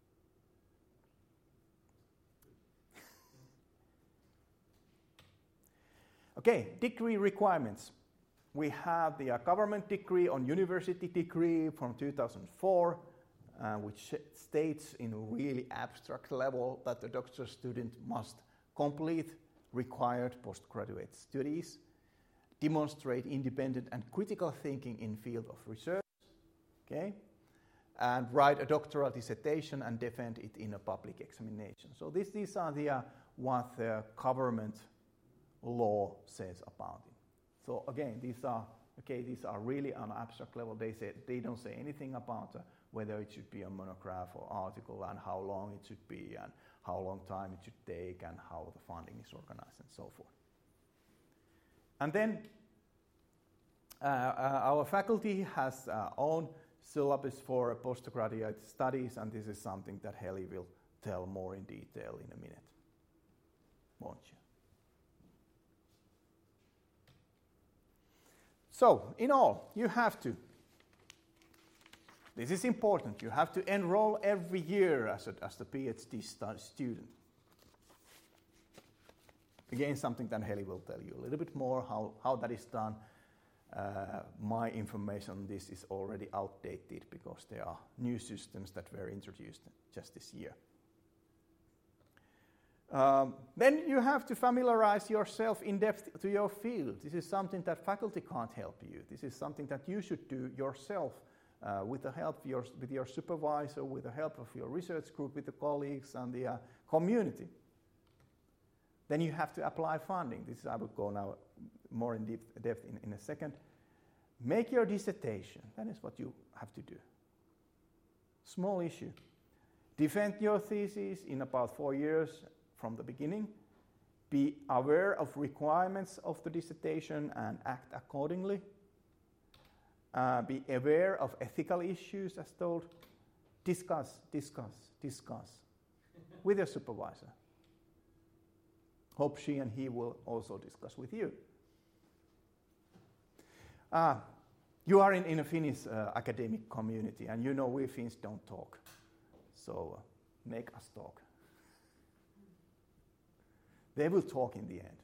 Okay, degree requirements. We have the uh, government degree on university degree from two thousand four, uh, which states in a really abstract level that the doctoral student must complete required postgraduate studies, demonstrate independent and critical thinking in field of research, okay, and write a doctoral dissertation and defend it in a public examination. So this, these are the uh, what the government law says about it. So again, these are okay. These are really on an abstract level. They say they don't say anything about uh, whether it should be a monograph or article, and how long it should be, and how long time it should take, and how the funding is organized, and so forth. And then uh, uh, our faculty has uh, own syllabus for postgraduate studies, and this is something that Heli will tell more in detail in a minute, won't you? So, in all, you have to, this is important, you have to enroll every year as a, as a PhD stu- student. Again, something that Heli will tell you a little bit more how, how that is done. Uh, my information on this is already outdated because there are new systems that were introduced just this year. Um, then you have to familiarize yourself in depth to your field. This is something that faculty can't help you. This is something that you should do yourself uh, with the help of your, with your supervisor, with the help of your research group, with the colleagues and the uh, community. Then you have to apply funding. This is, I will go now more in deep, depth in, in a second. Make your dissertation. That is what you have to do. Small issue. Defend your thesis in about four years from the beginning. Be aware of requirements of the dissertation and act accordingly. Uh, be aware of ethical issues, as told. Discuss, discuss, discuss with your supervisor. Hope she and he will also discuss with you. Uh, you are in, in a Finnish uh, academic community, and you know we Finns don't talk. So uh, make us talk. They will talk in the end.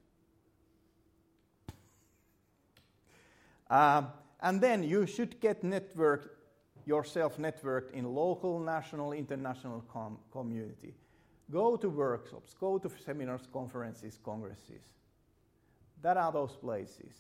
Um, and then you should get networked, yourself networked in local, national, international com- community. Go to workshops, go to seminars, conferences, congresses. That are those places.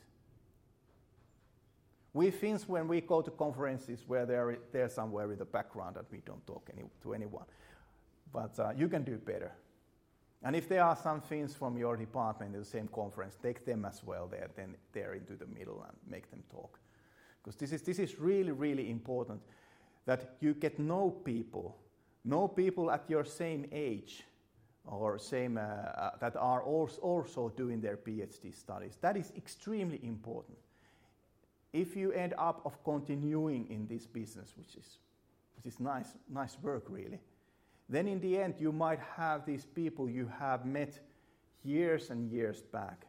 We Finns, when we go to conferences where they're, they're somewhere in the background that we don't talk any, to anyone. But uh, you can do better. And if there are some Finns from your department in the same conference, take them as well there, then they're into the middle and make them talk. Because this is, this is really, really important, that you get know people, know people at your same age or same uh, uh, that are also doing their PhD studies. That is extremely important. If you end up of continuing in this business, which is which is nice, nice work really, then in the end you might have these people you have met years and years back.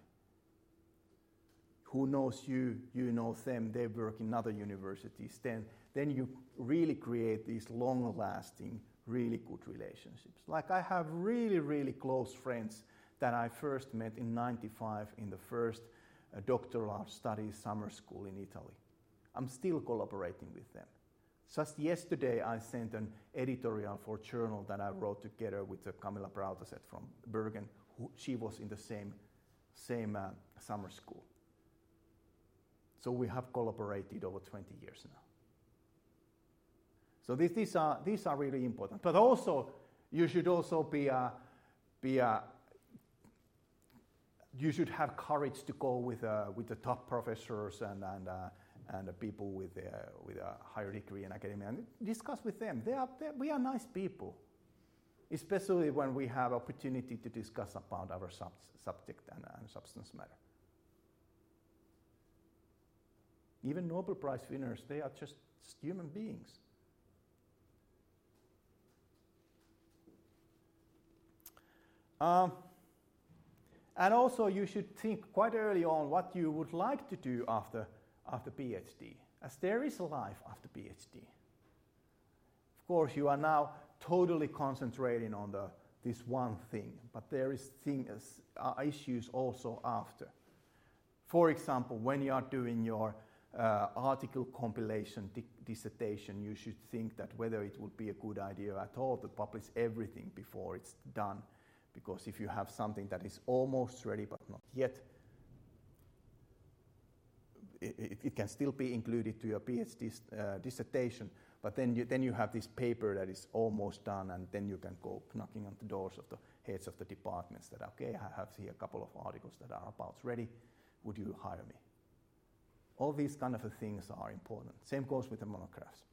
Who knows you, you know them, they work in other universities. Then, then you really create these long-lasting, really good relationships. Like I have really, really close friends that I first met in ninety-five in the first uh, doctoral studies summer school in Italy. I'm still collaborating with them. Just yesterday I sent an editorial for a journal that I wrote together with uh, Camilla Brautaset from Bergen. Who, she was in the same, same uh, summer school. So we have collaborated over twenty years now. So this, these are these are really important. But also, you should also be a, be a, you should have courage to go with uh, with the top professors and and uh, and the people with uh, with a higher degree in academia and discuss with them. They are they, we are nice people, especially when we have opportunity to discuss about our sub- subject and, and substance matter. Even Nobel Prize winners, they are just human beings. Um, and also you should think quite early on what you would like to do after, after PhD, as there is a life after PhD. Of course, you are now totally concentrating on the, this one thing, but there is things, uh, issues also after. For example, when you are doing your Uh, article compilation di- dissertation, you should think that whether it would be a good idea at all to publish everything before it's done. Because if you have something that is almost ready but not yet, it, it, it can still be included to your PhD uh, dissertation, but then you, then you have this paper that is almost done, and then you can go knocking on the doors of the heads of the departments that, okay, I have here a couple of articles that are about ready, would you hire me? All these kind of things are important. Same goes with the monographs.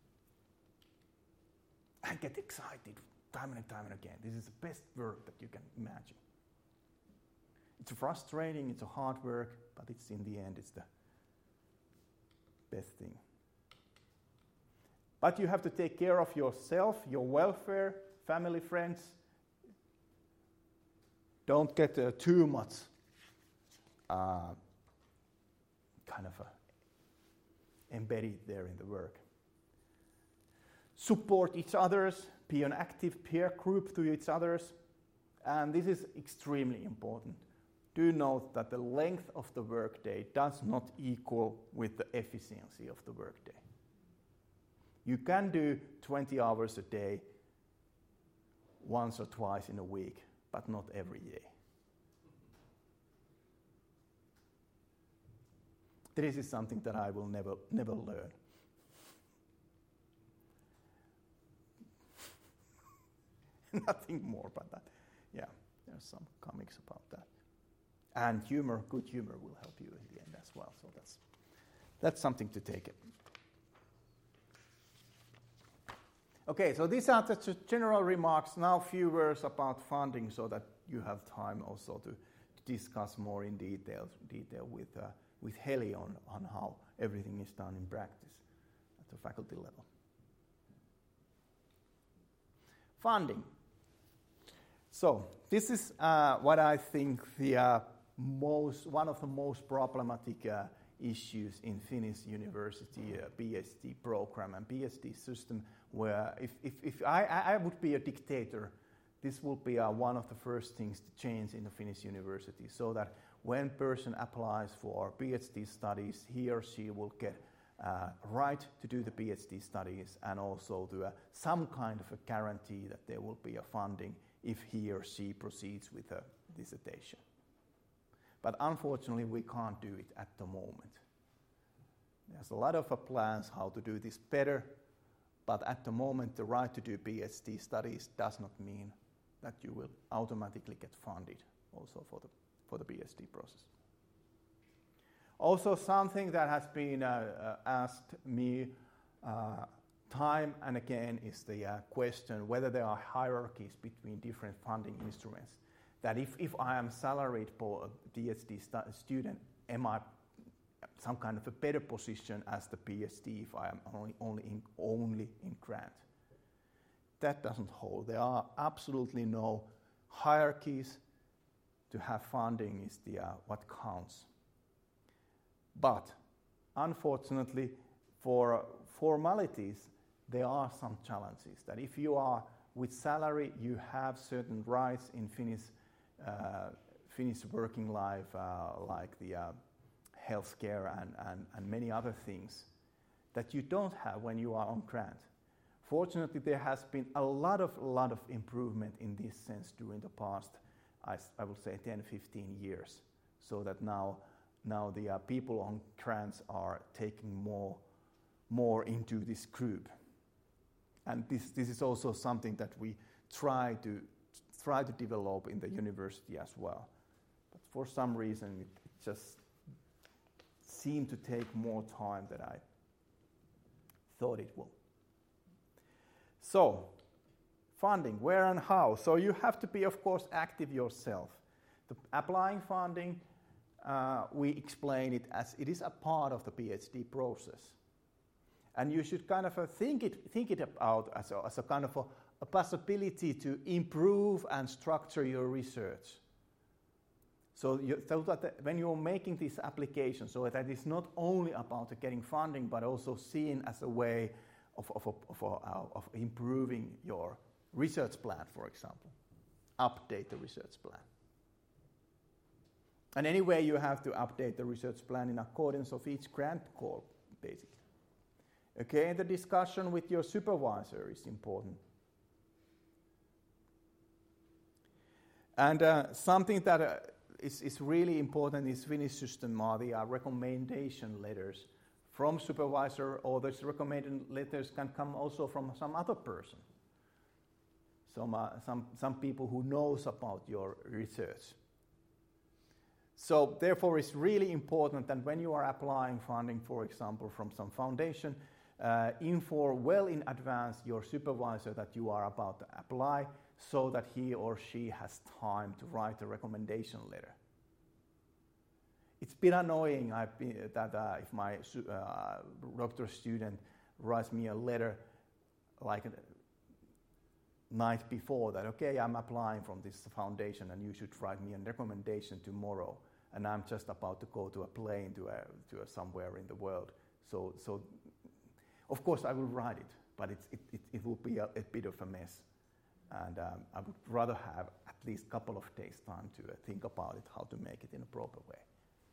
And get excited time and time and again. This is the best work that you can imagine. It's frustrating, it's a hard work, but it's in the end, it's the best thing. But you have to take care of yourself, your welfare, family, friends. Don't get uh, too much uh, kind of uh, embedded there in the work. Support each others, be an active peer group to each others, and this is extremely important. Do note that the length of the workday does not equal with the efficiency of the workday. You can do twenty hours a day once or twice in a week, but not every day. This is something that I will never, never learn. Nothing more but that. Yeah, there's some comics about that. And humor, good humor will help you in the end as well. So that's that's something to take it. Okay, so these are the general remarks. Now a few words about funding so that you have time also to, to discuss more in detail, detail with, uh, with Heli on, on how everything is done in practice at the faculty level. Funding. So this is uh, what I think the uh, most, one of the most problematic uh, issues in Finnish university uh, PhD program and PhD system, where if, if, if I, I would be a dictator, this would be uh, one of the first things to change in the Finnish university, so that when person applies for PhD studies, he or she will get uh, right to do the PhD studies, and also to uh, some kind of a guarantee that there will be a funding if he or she proceeds with a dissertation. But unfortunately, we can't do it at the moment. There's a lot of uh, plans how to do this better, but at the moment, the right to do PhD studies does not mean that you will automatically get funded also for the, for the PhD process. Also, something that has been uh, uh, asked me uh, time and again is the uh, question whether there are hierarchies between different funding instruments. That if, if I am salaried for a PhD stu- student, am I some kind of a better position as the PhD if I am only, only, in, only in grant? That doesn't hold. There are absolutely no hierarchies. To have funding is the uh, what counts. But unfortunately, for uh, formalities, there are some challenges. That if you are with salary, you have certain rights in Finnish, uh, Finnish working life, uh, like the uh, healthcare and, and, and many other things that you don't have when you are on grant. Fortunately, there has been a lot of, lot of improvement in this sense during the past, I, I would say, ten, fifteen years, so that now, now the uh, people on grants are taking more, more into this group. And this, this is also something that we try to, try to develop in the university as well. But for some reason, it, it just seemed to take more time than I thought it will. So, funding, where and how? So you have to be, of course, active yourself. The applying funding, uh, we explain it as it is a part of the PhD process. And you should kind of uh, think it think it about as a, as a kind of a, a possibility to improve and structure your research. So, you, so that the, when you're making this application, so that it's not only about getting funding, but also seen as a way of, of, of, of, of improving your research plan, for example. Update the research plan. And anyway, you have to update the research plan in accordance of each grant call, basically. Okay, the discussion with your supervisor is important. And uh, something that uh, is, is really important in this Finnish system are the uh, recommendation letters from supervisor, or those recommended letters can come also from some other person. Some, uh, some, some people who knows about your research. So therefore it's really important that when you are applying funding, for example, from some foundation, uh, inform well in advance your supervisor that you are about to apply, so that he or she has time to write a recommendation letter. It's been annoying I've been, that uh, if my uh, doctoral student writes me a letter like a night before that, okay, I'm applying from this foundation and you should write me a recommendation tomorrow, and I'm just about to go to a plane to, a, to a somewhere in the world. So, so of course I will write it, but it's, it, it, it will be a, a bit of a mess. And um, I would rather have at least a couple of days time to uh, think about it, how to make it in a proper way.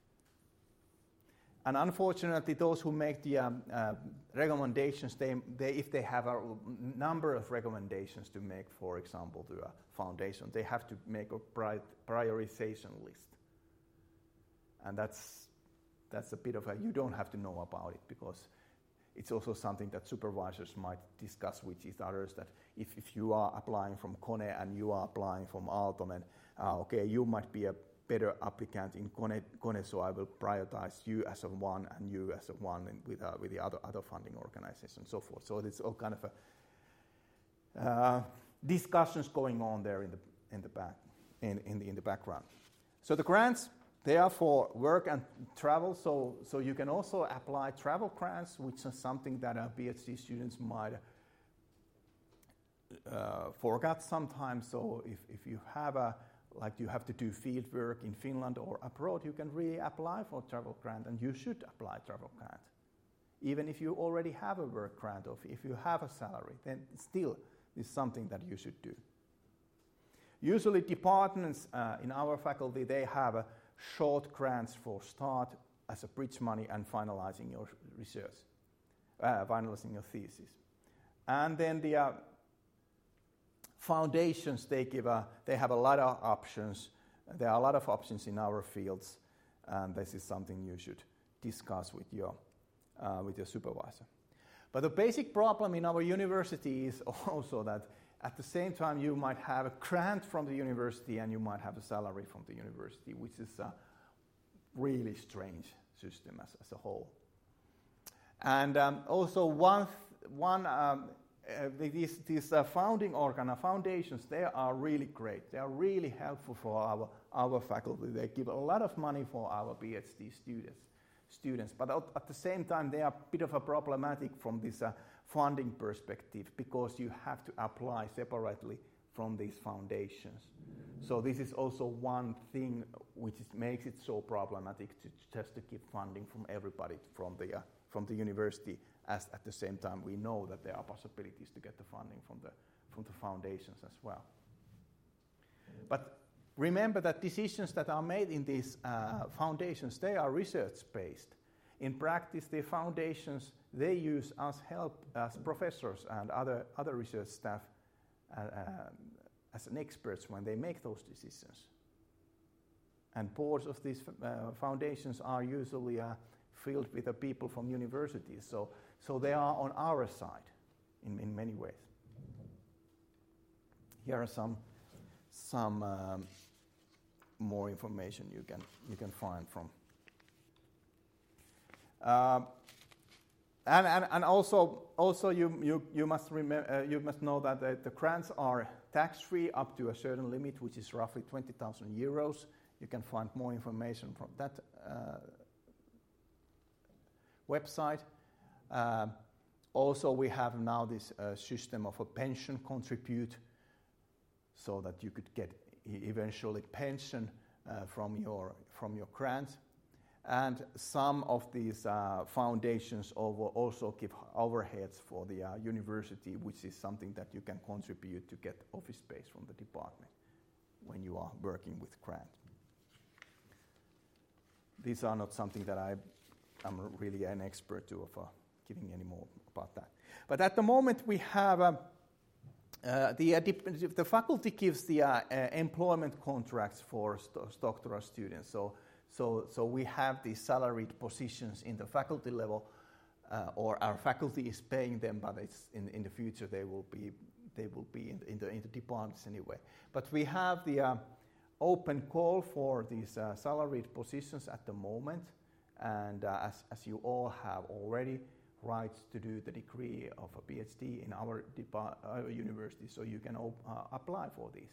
And unfortunately, those who make the um, uh, recommendations, they, they, if they have a number of recommendations to make, for example, to a foundation, they have to make a pri- prioritization list. And that's, that's a bit of a, you don't have to know about it, because it's also something that supervisors might discuss with each others, that if, if you are applying from Kone and you are applying from Aaltonen, uh, okay, you might be a better applicant in Kone, Kone, so I will prioritize you as a one and you as a one in, with, uh, with the other, other funding organizations and so forth. So it's all kind of a, uh, discussions going on there in the, in the, back, in, in, the, in the background. So the grants, they are for work and travel, so, so you can also apply travel grants, which is something that our PhD students might uh, forget sometimes. So if, if you have a, like you have to do field work in Finland or abroad, you can really apply for travel grant, and you should apply travel grant. Even if you already have a work grant, or if you have a salary, then still is something that you should do. Usually departments uh, in our faculty, they have a short grants for start as a bridge money and finalizing your research, uh, finalizing your thesis. And then the uh, foundations, they give a, they have a lot of options. There are a lot of options in our fields, and this is something you should discuss with your, uh, with your supervisor. But the basic problem in our university is also that at the same time you might have a grant from the university and you might have a salary from the university, which is a really strange system as, as a whole. And um, also one, th- one um, uh, these, these uh, founding organ, uh, foundations, they are really great. They are really helpful for our, our faculty. They give a lot of money for our PhD students. students. But at, at the same time, they are a bit of a problematic from this uh, funding perspective, because you have to apply separately from these foundations. So this is also one thing which is, makes it so problematic to just to keep funding from everybody from the uh, from the university, as at the same time we know that there are possibilities to get the funding from the from the foundations as well. But remember that decisions that are made in these uh, foundations, they are research-based. In practice, the foundations, they use us help as professors and other, other research staff uh, uh, as an experts when they make those decisions. And boards of these uh, foundations are usually uh, filled with the people from universities, so, so they are on our side in, in many ways. Here are some, some um, more information you can, you can find from. Uh, and, and, and also, also you, you, you, must remember, uh, you must know that the, the grants are tax-free up to a certain limit, which is roughly twenty thousand euros. You can find more information from that uh, website. Uh, also, we have now this uh, system of a pension contribute, so that you could get eventually pension uh, from your from your grants. And some of these uh, foundations over also give overheads for the uh, university, which is something that you can contribute to get office space from the department when you are working with grant. These are not something that I am really an expert to of uh, giving any more about that. But at the moment we have uh, uh, the uh, the faculty gives the uh, uh, employment contracts for st- doctoral students. So. So, so we have these salaried positions in the faculty level, uh, or our faculty is paying them, but it's in, in the future they will be they will be in the, in the, in the departments anyway. But we have the uh, open call for these uh, salaried positions at the moment, and uh, as as you all have already rights to do the degree of a PhD in our, depart- our university, so you can op- uh, apply for these.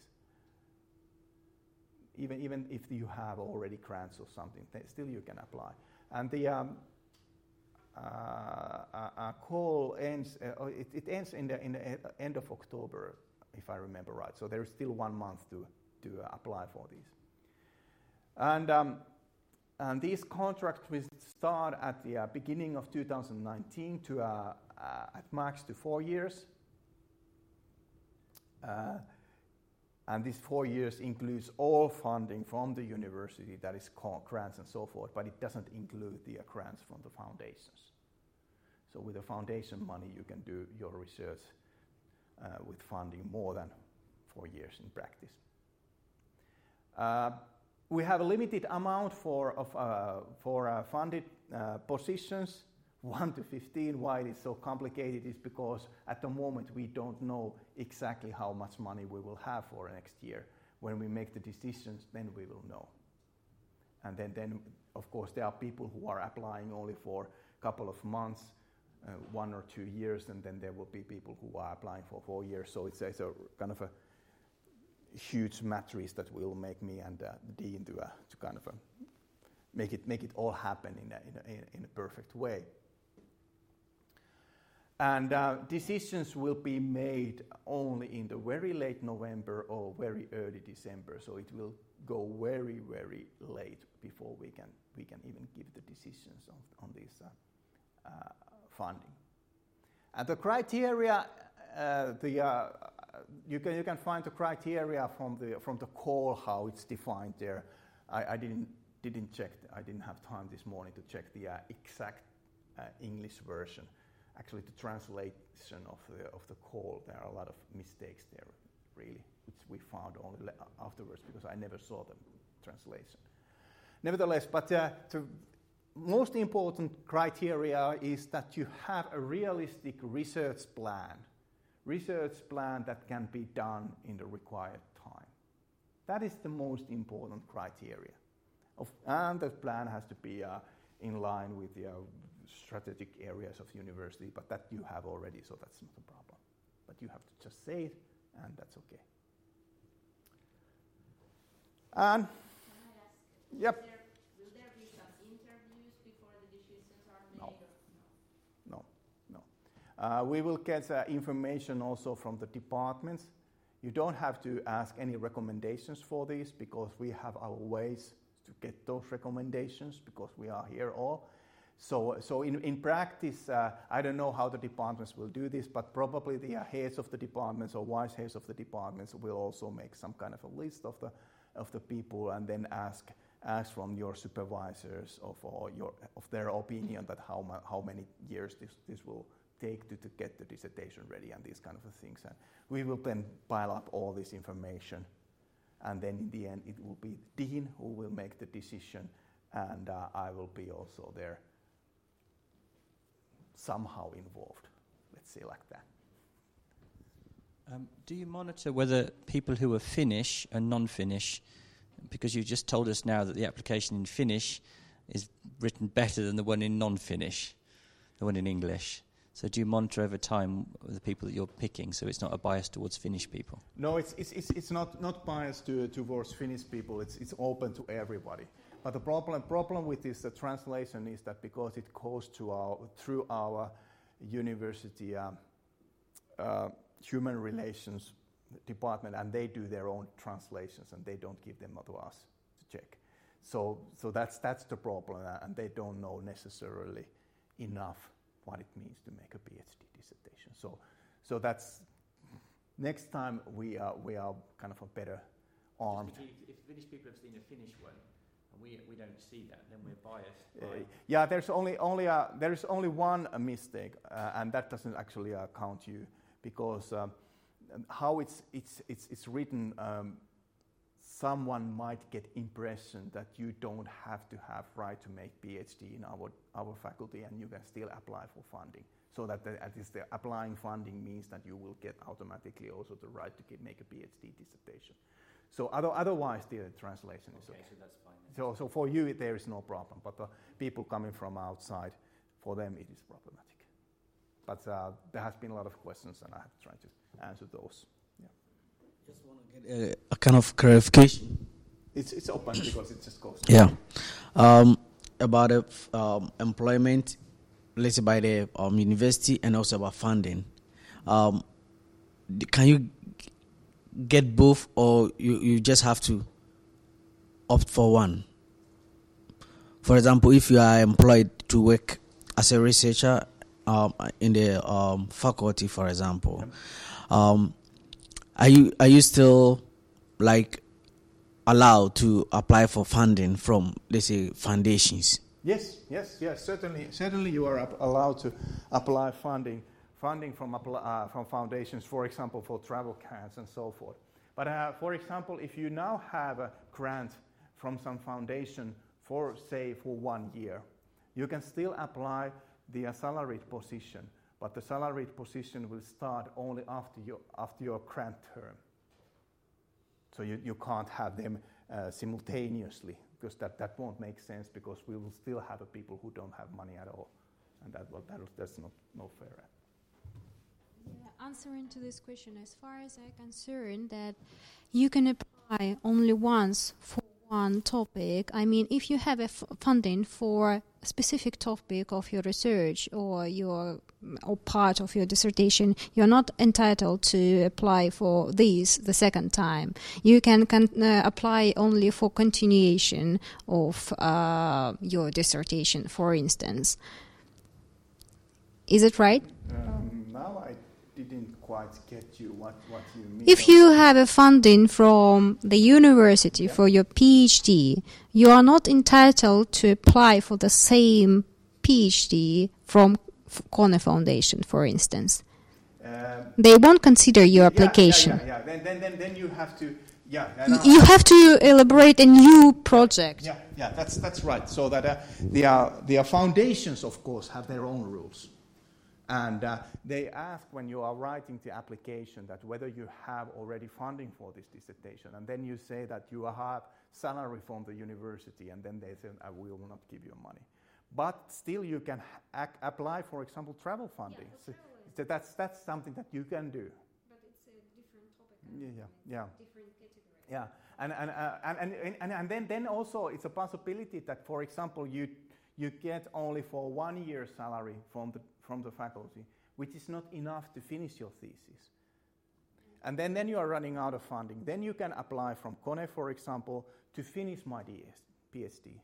Even, even if you have already grants or something, th- still you can apply. And the, um, uh, a, a call ends. Uh, it, it ends in the in the end of October, if I remember right. So there is still one month to to uh, apply for these. And um, and these contracts will start at the uh, beginning of two thousand nineteen to uh, uh, at max to four years. Uh, and these four years includes all funding from the university, that is called grants and so forth, but it doesn't include the uh, grants from the foundations. So with the foundation money, you can do your research uh, with funding more than four years in practice. Uh, we have a limited amount for of uh, for uh, funded uh, positions, one to fifteen. Why it is so complicated is because at the moment we don't know exactly how much money we will have for next year. When we make the decisions, then we will know. And then, then of course, there are people who are applying only for a couple of months, uh, one or two years, and then there will be people who are applying for four years. So it's, it's a kind of a huge matrix that will make me and uh, the dean to, uh, to kind of uh, make it make it all happen in a, in a, in a perfect way. And uh, decisions will be made only in the very late November or very early December. So it will go very, very late before we can we can even give the decisions on, on this uh, uh, funding. And the criteria, uh, the uh, you can you can find the criteria from the from the call, how it's defined there. I, I didn't didn't check. I didn't have time this morning to check the uh, exact uh, English version. Actually, the translation of the of the call, there are a lot of mistakes there, really, which we found only le- afterwards because I never saw the translation. Nevertheless, but uh, the most important criteria is that you have a realistic research plan, research plan that can be done in the required time. That is the most important criteria, of, and the plan has to be uh, in line with the uh, strategic areas of university, but that you have already, so that's not a problem. But you have to just say it, and that's okay. And, yep. Will there, will there be some interviews before the decisions are made? No. Or no, no. Uh, we will get uh, information also from the departments. You don't have to ask any recommendations for these because we have our ways to get those recommendations because we are here all. So, so in, in practice, uh, I don't know how the departments will do this, but probably the uh, heads of the departments or vice heads of the departments will also make some kind of a list of the of the people and then ask ask from your supervisors of or your of their opinion that how ma- how many years this this will take to, to get the dissertation ready and these kind of things. And we will then pile up all this information, and then in the end it will be the dean who will make the decision, and uh, I will be also there. Somehow involved, let's say like that. Um, do you monitor whether people who are Finnish and non-Finnish, because you just told us now that the application in Finnish is written better than the one in non-Finnish, the one in English. So do you monitor over time the people that you're picking so it's not a bias towards Finnish people? No, it's it's it's, it's not, not biased to, towards Finnish people. It's it's open to everybody. But the problem problem with this uh, translation is that because it goes to our through our university um, uh, human relations department, and they do their own translations, and they don't give them to us to check. So so that's that's the problem, uh, and they don't know necessarily enough what it means to make a PhD dissertation. So so that's next time we are we are kind of a better armed. If, if Finnish people have seen a Finnish one, We we don't see that, then we're biased. Uh, yeah, there's only only a, there is only one uh, mistake, uh, and that doesn't actually uh, count you because um, how it's it's it's it's written. Um, someone might get impression that you don't have to have right to make PhD in our our faculty, and you can still apply for funding. So that the, at least the applying funding means that you will get automatically also the right to get, make a PhD dissertation. So other, otherwise, the translation is okay. Okay, so that's fine. Then. So, so for you, there is no problem. But the people coming from outside, for them, it is problematic. But uh, there has been a lot of questions, and I have tried to answer those. Yeah. Just want to get a, a kind of clarification. It's it's open because it just goes. Yeah. Um, about if, um, employment let's say by the um, university and also about funding. Um, can you get both, or you, you just have to opt for one? For example, if you are employed to work as a researcher um, in the um, faculty, for example, um, are you are you still like allowed to apply for funding from, let's say, foundations? Yes, yes, yes. Certainly, certainly, you are up allowed to apply funding, funding from uh, from foundations, for example, for travel grants and so forth. But uh, for example, if you now have a grant from some foundation for, say, for one year, you can still apply the uh, salaried position, but the salaried position will start only after your after your grant term. So you, you can't have them uh, simultaneously, because that, that won't make sense, because we will still have a people who don't have money at all, and that well, that, that's not no fair. Yeah, answering to this question, as far as I'm concerned, that you can apply only once for one topic. I mean, if you have a f- funding for a specific topic of your research or your or part of your dissertation, you're not entitled to apply for these the second time. You can con- uh, apply only for continuation of uh, your dissertation, for instance. Is it right? Um, now I didn't quite get you what, what you mean. If you have a funding from the university yeah. for your PhD, you are not entitled to apply for the same PhD from Kone Foundation, for instance. Um, they won't consider your yeah, application. Yeah, yeah, yeah. Then, then, then, then you have to, yeah. Y- you have to elaborate a new project. Yeah, yeah, that's that's right. So that uh, the uh, the uh, foundations, of course, have their own rules. And uh, they ask when you are writing the application that whether you have already funding for this dissertation. And then you say that you have salary from the university, and then they say, I will not give you money. But still you can ha- apply, for example, travel funding. Yeah, so, so that's, that's something that you can do. But it's a different topic. Yeah, yeah, yeah. Different category. Yeah, and, and, uh, and, and, and, and then, then also it's a possibility that, for example, you you get only for one year salary from the from the faculty, which is not enough to finish your thesis. And then, then you are running out of funding. Then you can apply from Kone, for example, to finish my D S, PhD.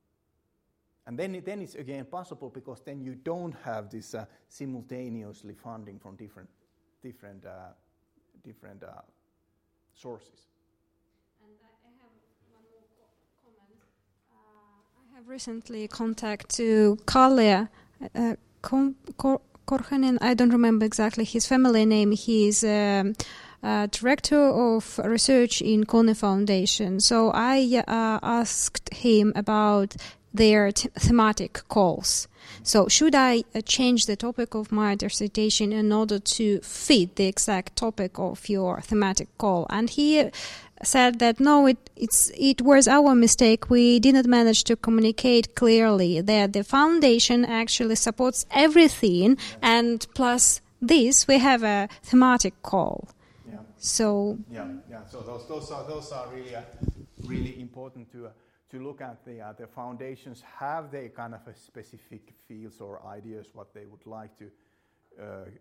And then, then it's again possible, because then you don't have this uh, simultaneously funding from different, different, uh, different uh, sources. And I have one more co- comment. Uh, I have recently contacted to Kalle uh, Korhonen, I don't remember exactly his family name. He is um, uh, director of research in Kone Foundation. So I uh, asked him about their th- thematic calls. So should I uh, change the topic of my dissertation in order to fit the exact topic of your thematic call? And he said that no, it it's it was our mistake. We didn't manage to communicate clearly that the foundation actually supports everything, and plus this we have a thematic call. Yeah. So yeah, yeah. So those those are those are really uh, really important to uh, to look at. The uh, the foundations have they kind of a specific fields or ideas what they would like to uh,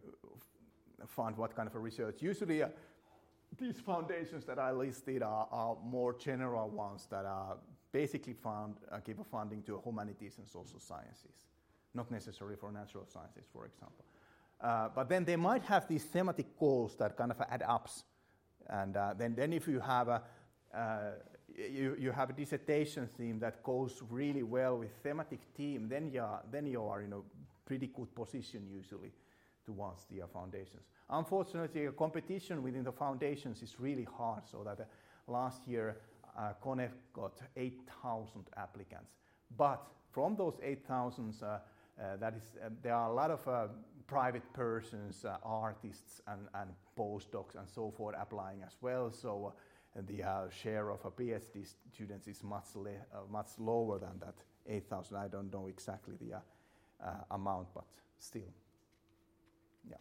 fund, what kind of a research. Usually. Uh, These foundations that I listed are, are more general ones that are basically fund, uh, give a funding to humanities and social sciences, not necessarily for natural sciences, for example. Uh, but then they might have these thematic goals that kind of add up. And uh, then, then if you have a uh, you, you have a dissertation theme that goes really well with thematic theme, then you are, then you are in a pretty good position usually towards the uh, foundations. Unfortunately, competition within the foundations is really hard, so that uh, last year uh, Kone got eight thousand applicants. But from those eight thousand, uh, uh, that is, uh, there are a lot of uh, private persons, uh, artists and, and postdocs and so forth applying as well, so uh, the uh, share of uh, PhD students is much, le- uh, much lower than that eight thousand. I don't know exactly the uh, uh, amount, but still. Yeah.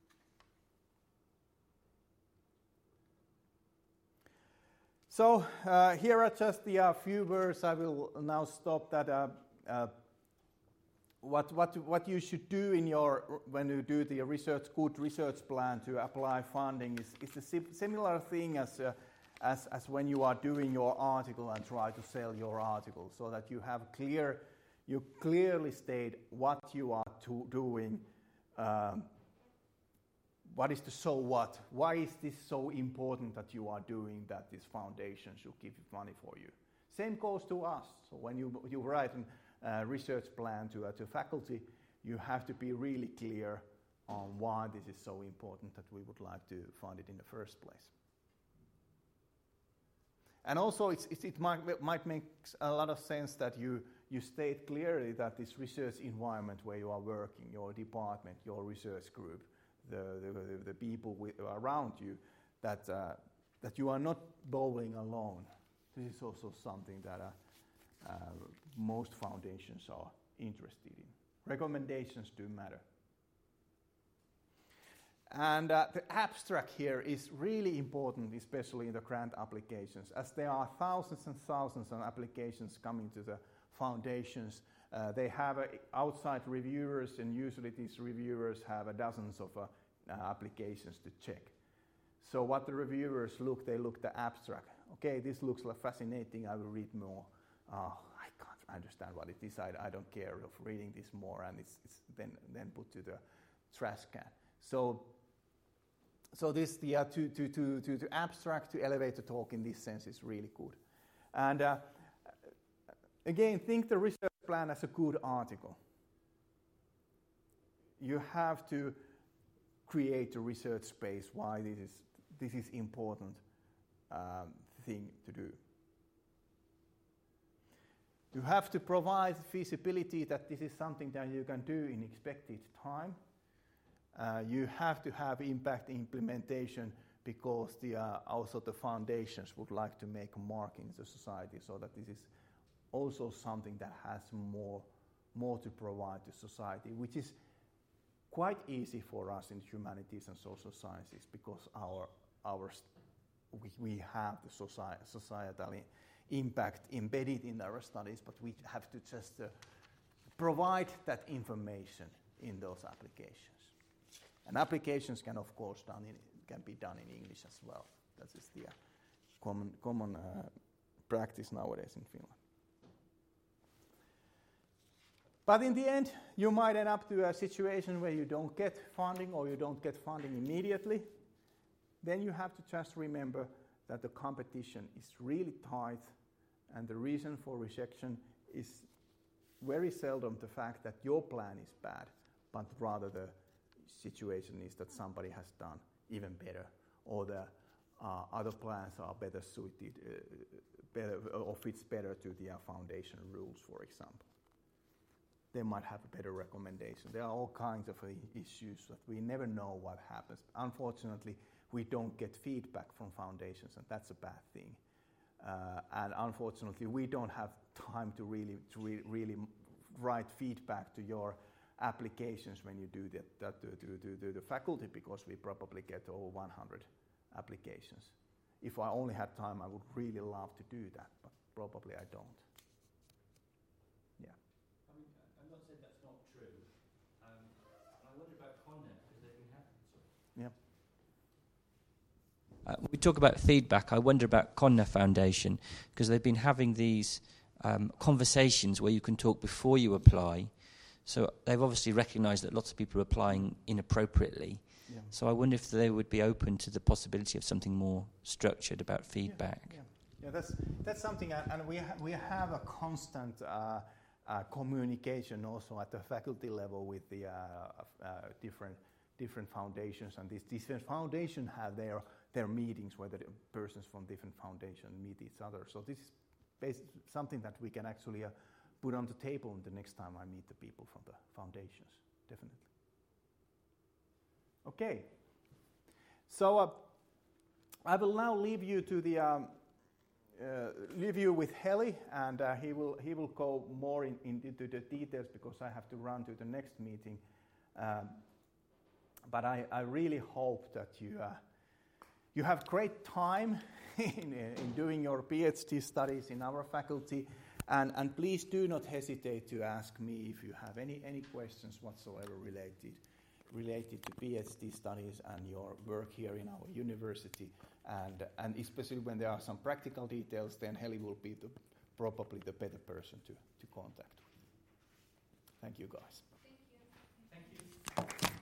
So uh, here are just the uh, few words. I will now stop that. Uh, uh, what, what, what you should do in your, when you do the research, good research plan to apply funding is, is a sim- similar thing as, uh, as, as when you are doing your article and try to sell your article, so that you have clear, you clearly state what you are to doing, um, what is the so what, why is this so important that you are doing that this foundation should give money for you. Same goes to us. So when you, you write a uh, research plan to, uh, to faculty, you have to be really clear on why this is so important that we would like to fund it in the first place. And also it's, it's, it might, might make a lot of sense that you, you state clearly that this research environment where you are working, your department, your research group, the, the, the people with, around you, that, uh, that you are not bowling alone. This is also something that uh, uh, most foundations are interested in. Recommendations do matter. And uh, the abstract here is really important, especially in the grant applications, as there are thousands and thousands of applications coming to the foundations. Uh, they have uh, outside reviewers, and usually these reviewers have uh, dozens of uh, uh, applications to check. So what the reviewers look, they look the abstract. Okay, this looks like fascinating, I will read more. Uh, I can't understand what it is, I, I don't care of reading this more, and it's, it's then, then put to the trash can. So, so this the uh, to, to, to, to, to abstract, to elevate the talk in this sense is really good. And uh, again, think the research plan as a good article. You have to create a research space why this is this is important um, thing to do. You have to provide feasibility that this is something that you can do in expected time. Uh, you have to have impact implementation because the, uh, also the foundations would like to make a mark in the society, so that this is also something that has more, more to provide to society, which is quite easy for us in humanities and social sciences because our, our we, we have the society, societal impact embedded in our studies, but we have to just uh, provide that information in those applications. And applications can, of course, done in, can be done in English as well. That is the uh, common, common uh, practice nowadays in Finland. But in the end, you might end up to a situation where you don't get funding or you don't get funding immediately. Then you have to just remember that the competition is really tight, and the reason for rejection is very seldom the fact that your plan is bad, but rather the situation is that somebody has done even better, or the uh, other plans are better suited, uh, better, or fits better to the uh, foundation rules, for example. They might have a better recommendation. There are all kinds of uh, issues that we never know what happens. Unfortunately, we don't get feedback from foundations, and that's a bad thing. Uh, and unfortunately, we don't have time to really, to re- really write feedback to your applications when you do that, that to, to, to, to the faculty, because we probably get over one hundred applications. If I only had time, I would really love to do that, but probably I don't. Yeah. I mean, I'm not saying that's not true. Um, I wonder about Connet, because they've been having. Yeah. Uh, we talk about feedback. I wonder about Connet Foundation, because they've been having these um, conversations where you can talk before you apply. So they've obviously recognised that lots of people are applying inappropriately. Yeah. So I wonder if they would be open to the possibility of something more structured about feedback. Yeah, yeah. yeah that's that's something, uh, and we ha- we have a constant uh, uh, communication also at the faculty level with the uh, uh, different different foundations, and these different foundations have their their meetings where the persons from different foundations meet each other. So this is basically something that we can actually uh, put on the table the next time I meet the people from the foundations, definitely. Okay, so uh, I will now leave you to the um, uh, leave you with Heli, and uh, he will he will go more in, in, into the details because I have to run to the next meeting. Um, but I, I really hope that you uh, you have great time in, in doing your PhD studies in our faculty. And, and please do not hesitate to ask me if you have any, any questions whatsoever related related to PhD studies and your work here in our university. And, and especially when there are some practical details, then Heli will be the, probably the better person to, to contact with. Thank you, guys. Thank you. Thank you.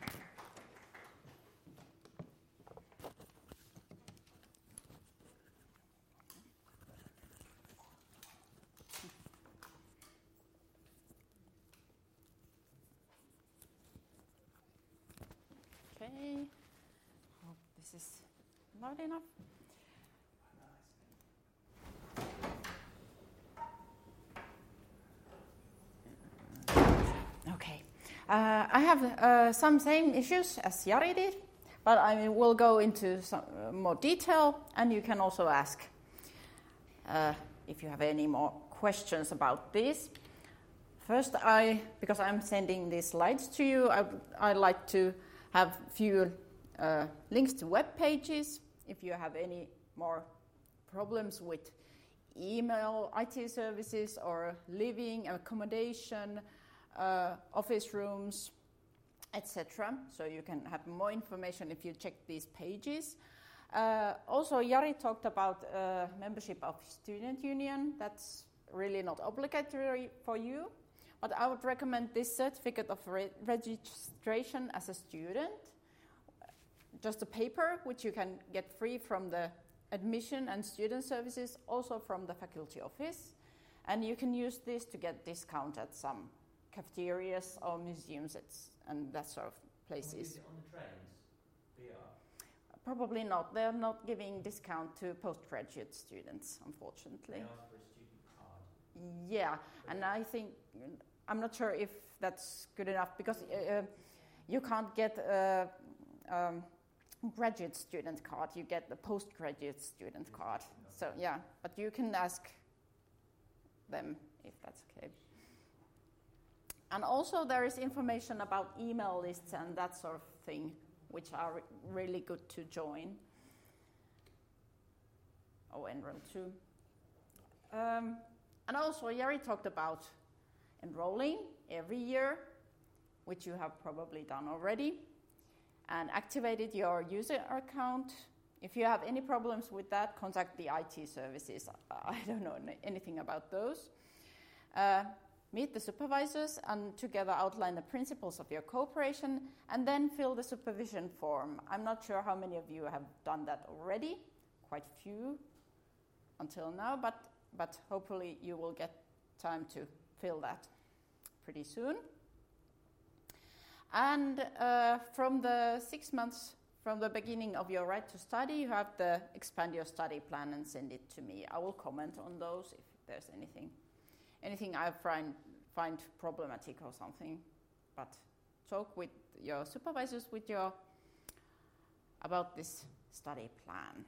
Okay, hope this is loud enough. Okay, uh, I have uh, some same issues as Jari did, but I will go into some uh, more detail, and you can also ask uh, if you have any more questions about this. First, I because I'm sending these slides to you, I I like to have few uh, links to web pages. If you have any more problems with email, I T services, or living, accommodation, uh, office rooms, et cetera. So you can have more information if you check these pages. Uh, also, Jari talked about uh, membership of student union. That's really not obligatory for you. But I would recommend this certificate of re- registration as a student, just a paper which you can get free from the admission and student services, also from the faculty office. And you can use this to get discount at some cafeterias or museums and that sort of places. Can we use it on the trains? V R? Probably not. They're not giving discount to postgraduate students, unfortunately. They ask for a student card. Yeah, and I think, I'm not sure if that's good enough, because uh, you can't get a um, graduate student card, you get the postgraduate student card. So yeah, but you can ask them if that's okay. And also there is information about email lists and that sort of thing, which are re- really good to join or enroll to. Um, and also Jari talked about enrolling every year, which you have probably done already, and activated your user account. If you have any problems with that, contact the I T services. I don't know anything about those. Uh, meet the supervisors and together outline the principles of your cooperation, and then fill the supervision form. I'm not sure how many of you have done that already, quite few until now, but, but hopefully you will get time to fill that pretty soon. And uh, from the six months from the beginning of your right to study, you have to expand your study plan and send it to me. I will comment on those if there's anything anything I find find problematic or something. But talk with your supervisors with your about this study plan.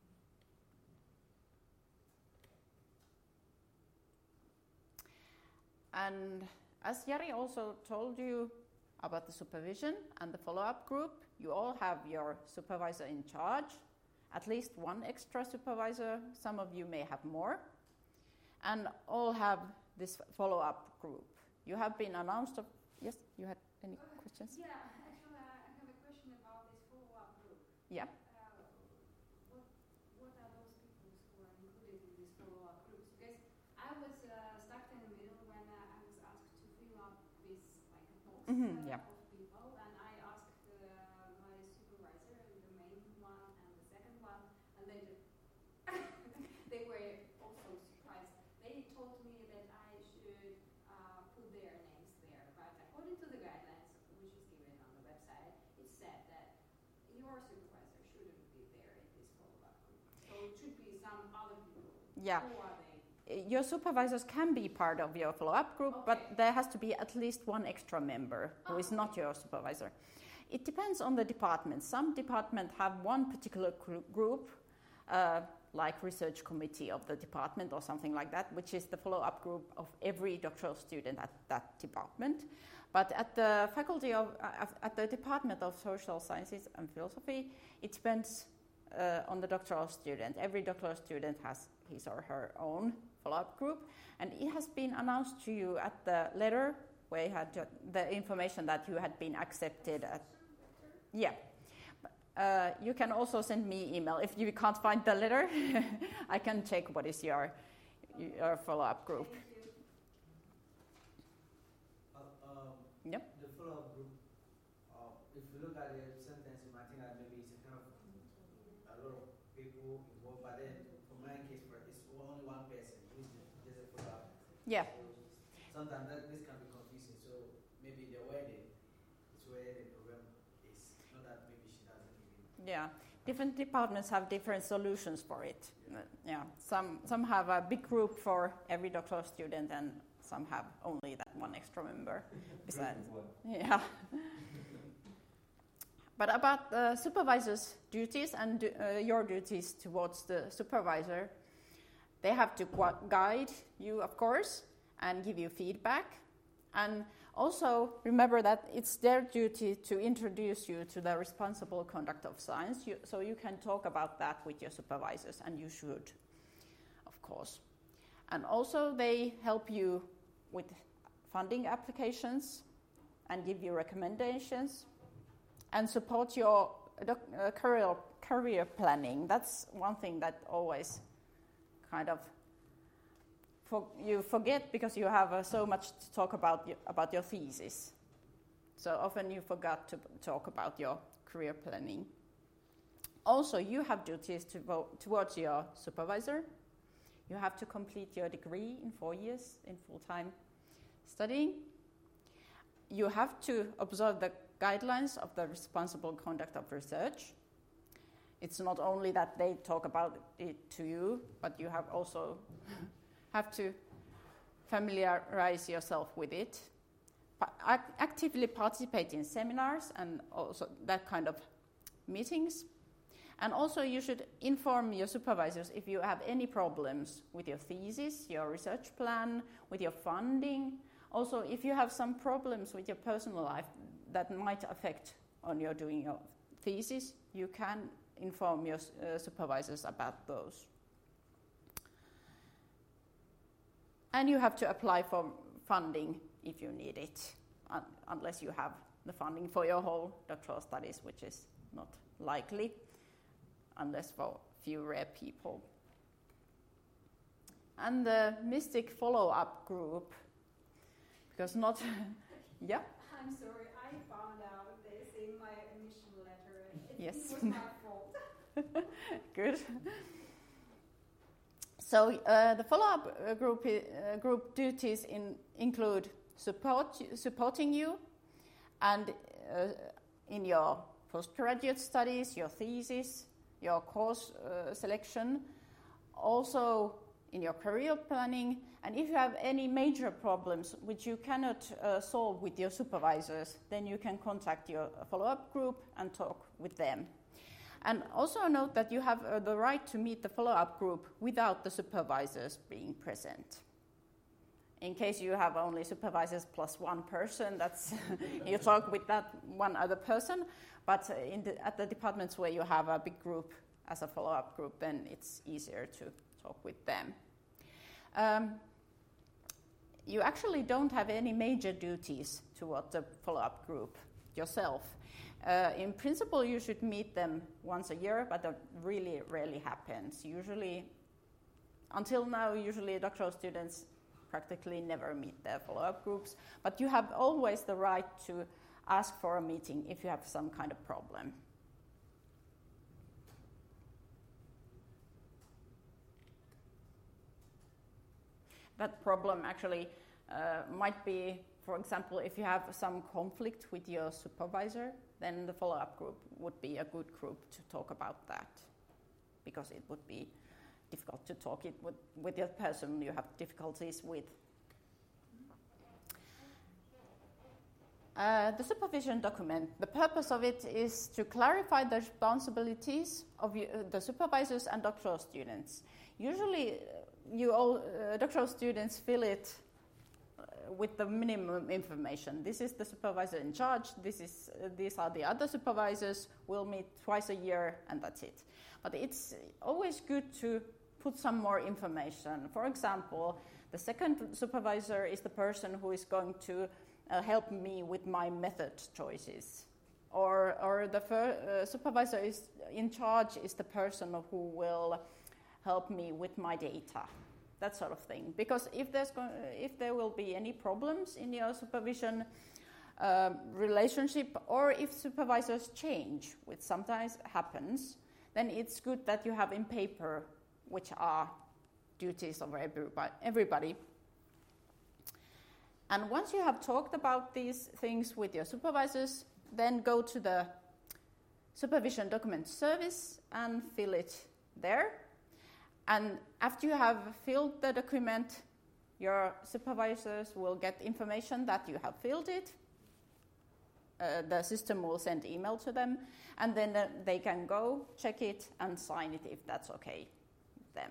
And as Jari also told you about the supervision and the follow-up group, you all have your supervisor in charge, at least one extra supervisor, some of you may have more, and all have this follow-up group. You have been announced, of, yes, you had any uh, questions? Yeah, actually I have a question about this follow-up group. Yeah. Uh, what, what are those people who are included in this follow-up groups? Because I was uh, stuck in the middle when uh, I was asked to fill up this like a post Mm-hmm, uh, yeah. of people, and I asked uh, my supervisor, the main one and the second one, and they they were also surprised. They told me that I should uh, put their names there, but according to the guidelines, which is given on the website, it said that your supervisor shouldn't be there in this follow-up group. So it should be some other people. Yeah. Who are they? Your supervisors can be part of your follow-up group, Okay. but there has to be at least one extra member who is Oh, not your supervisor. It depends on the department. Some departments have one particular gr- group, uh, like research committee of the department or something like that, which is the follow-up group of every doctoral student at that department. But at the faculty of, uh, at the Department of Social Sciences and Philosophy, it depends uh, on the doctoral student. Every doctoral student has his or her own follow-up group, and it has been announced to you at the letter where you had the information that you had been accepted. At, yeah. Uh, you can also send me email. If you can't find the letter, I can check what is your, your follow-up group. Uh, um, yep. The follow-up group, uh, if you look at the sentence, you might think that maybe it's a kind of a lot of people involved, but then for my case, it's only one person who's just a follow-up. Yeah. So sometimes that, this can be confusing, so maybe the wording is where the problem is, not that maybe she doesn't even. Yeah, different departments have different solutions for it. Yeah, yeah. Some some have a big group for every doctoral student, and some have only that one extra member. Besides, yeah. But about the supervisor's duties and uh, your duties towards the supervisor, they have to gu- guide you, of course, and give you feedback. And also remember that it's their duty to introduce you to the responsible conduct of science, you, so you can talk about that with your supervisors, and you should, of course. And also they help you with funding applications and give you recommendations and support your doc- uh, career, career planning. That's one thing that always kind of For, you forget because you have uh, so much to talk about y- about your thesis. So often you forgot to talk about your career planning. Also, you have duties to vote towards your supervisor. You have to complete your degree in four years in full-time studying. You have to observe the guidelines of the responsible conduct of research. It's not only that they talk about it to you, but you have also have to familiarize yourself with it, pa- act- actively participate in seminars and also that kind of meetings. And also you should inform your supervisors if you have any problems with your thesis, your research plan, with your funding. Also, if you have some problems with your personal life that might affect on your doing your thesis, you can inform your uh, supervisors about those. And you have to apply for funding if you need it, un- unless you have the funding for your whole doctoral studies, which is not likely, unless for few rare people. And the MYSTIC follow-up group, because not, yeah? I'm sorry, I found out this in my admission letter. It, Yes. it was my fault. Good. So uh, the follow-up uh, group, uh, group duties in, include support, supporting you and uh, in your postgraduate studies, your thesis, your course uh, selection, also in your career planning, and if you have any major problems which you cannot uh, solve with your supervisors, then you can contact your follow-up group and talk with them. And also note that you have uh, the right to meet the follow-up group without the supervisors being present. In case you have only supervisors plus one person, that's you talk with that one other person. But in the, at the departments where you have a big group as a follow-up group, then it's easier to talk with them. Um, you actually don't have any major duties toward the follow-up group yourself. Uh, in principle, you should meet them once a year, but that really rarely happens. Usually, until now, usually doctoral students practically never meet their follow-up groups, but you have always the right to ask for a meeting if you have some kind of problem. That problem actually uh, might be, for example, if you have some conflict with your supervisor, then the follow-up group would be a good group to talk about that, because it would be difficult to talk it with, with the person you have difficulties with. Uh, the supervision document, the purpose of it is to clarify the responsibilities of you, uh, the supervisors and doctoral students. Usually, uh, you all uh, doctoral students fill it with the minimum information. This is the supervisor in charge. This is uh, these are the other supervisors. We'll meet twice a year, and that's it. But it's always good to put some more information. For example, the second supervisor is the person who is going to uh, help me with my method choices. Or, or the fir- uh, supervisor is in charge is the person who will help me with my data, that sort of thing. Because if there's go- if there will be any problems in your supervision uh, relationship, or if supervisors change, which sometimes happens, then it's good that you have in paper which are duties of everybody. everybody. And once you have talked about these things with your supervisors, then go to the supervision document service and fill it there. And after you have filled the document, your supervisors will get information that you have filled it. Uh, the system will send email to them, and then uh, they can go, check it, and sign it if that's okay with them.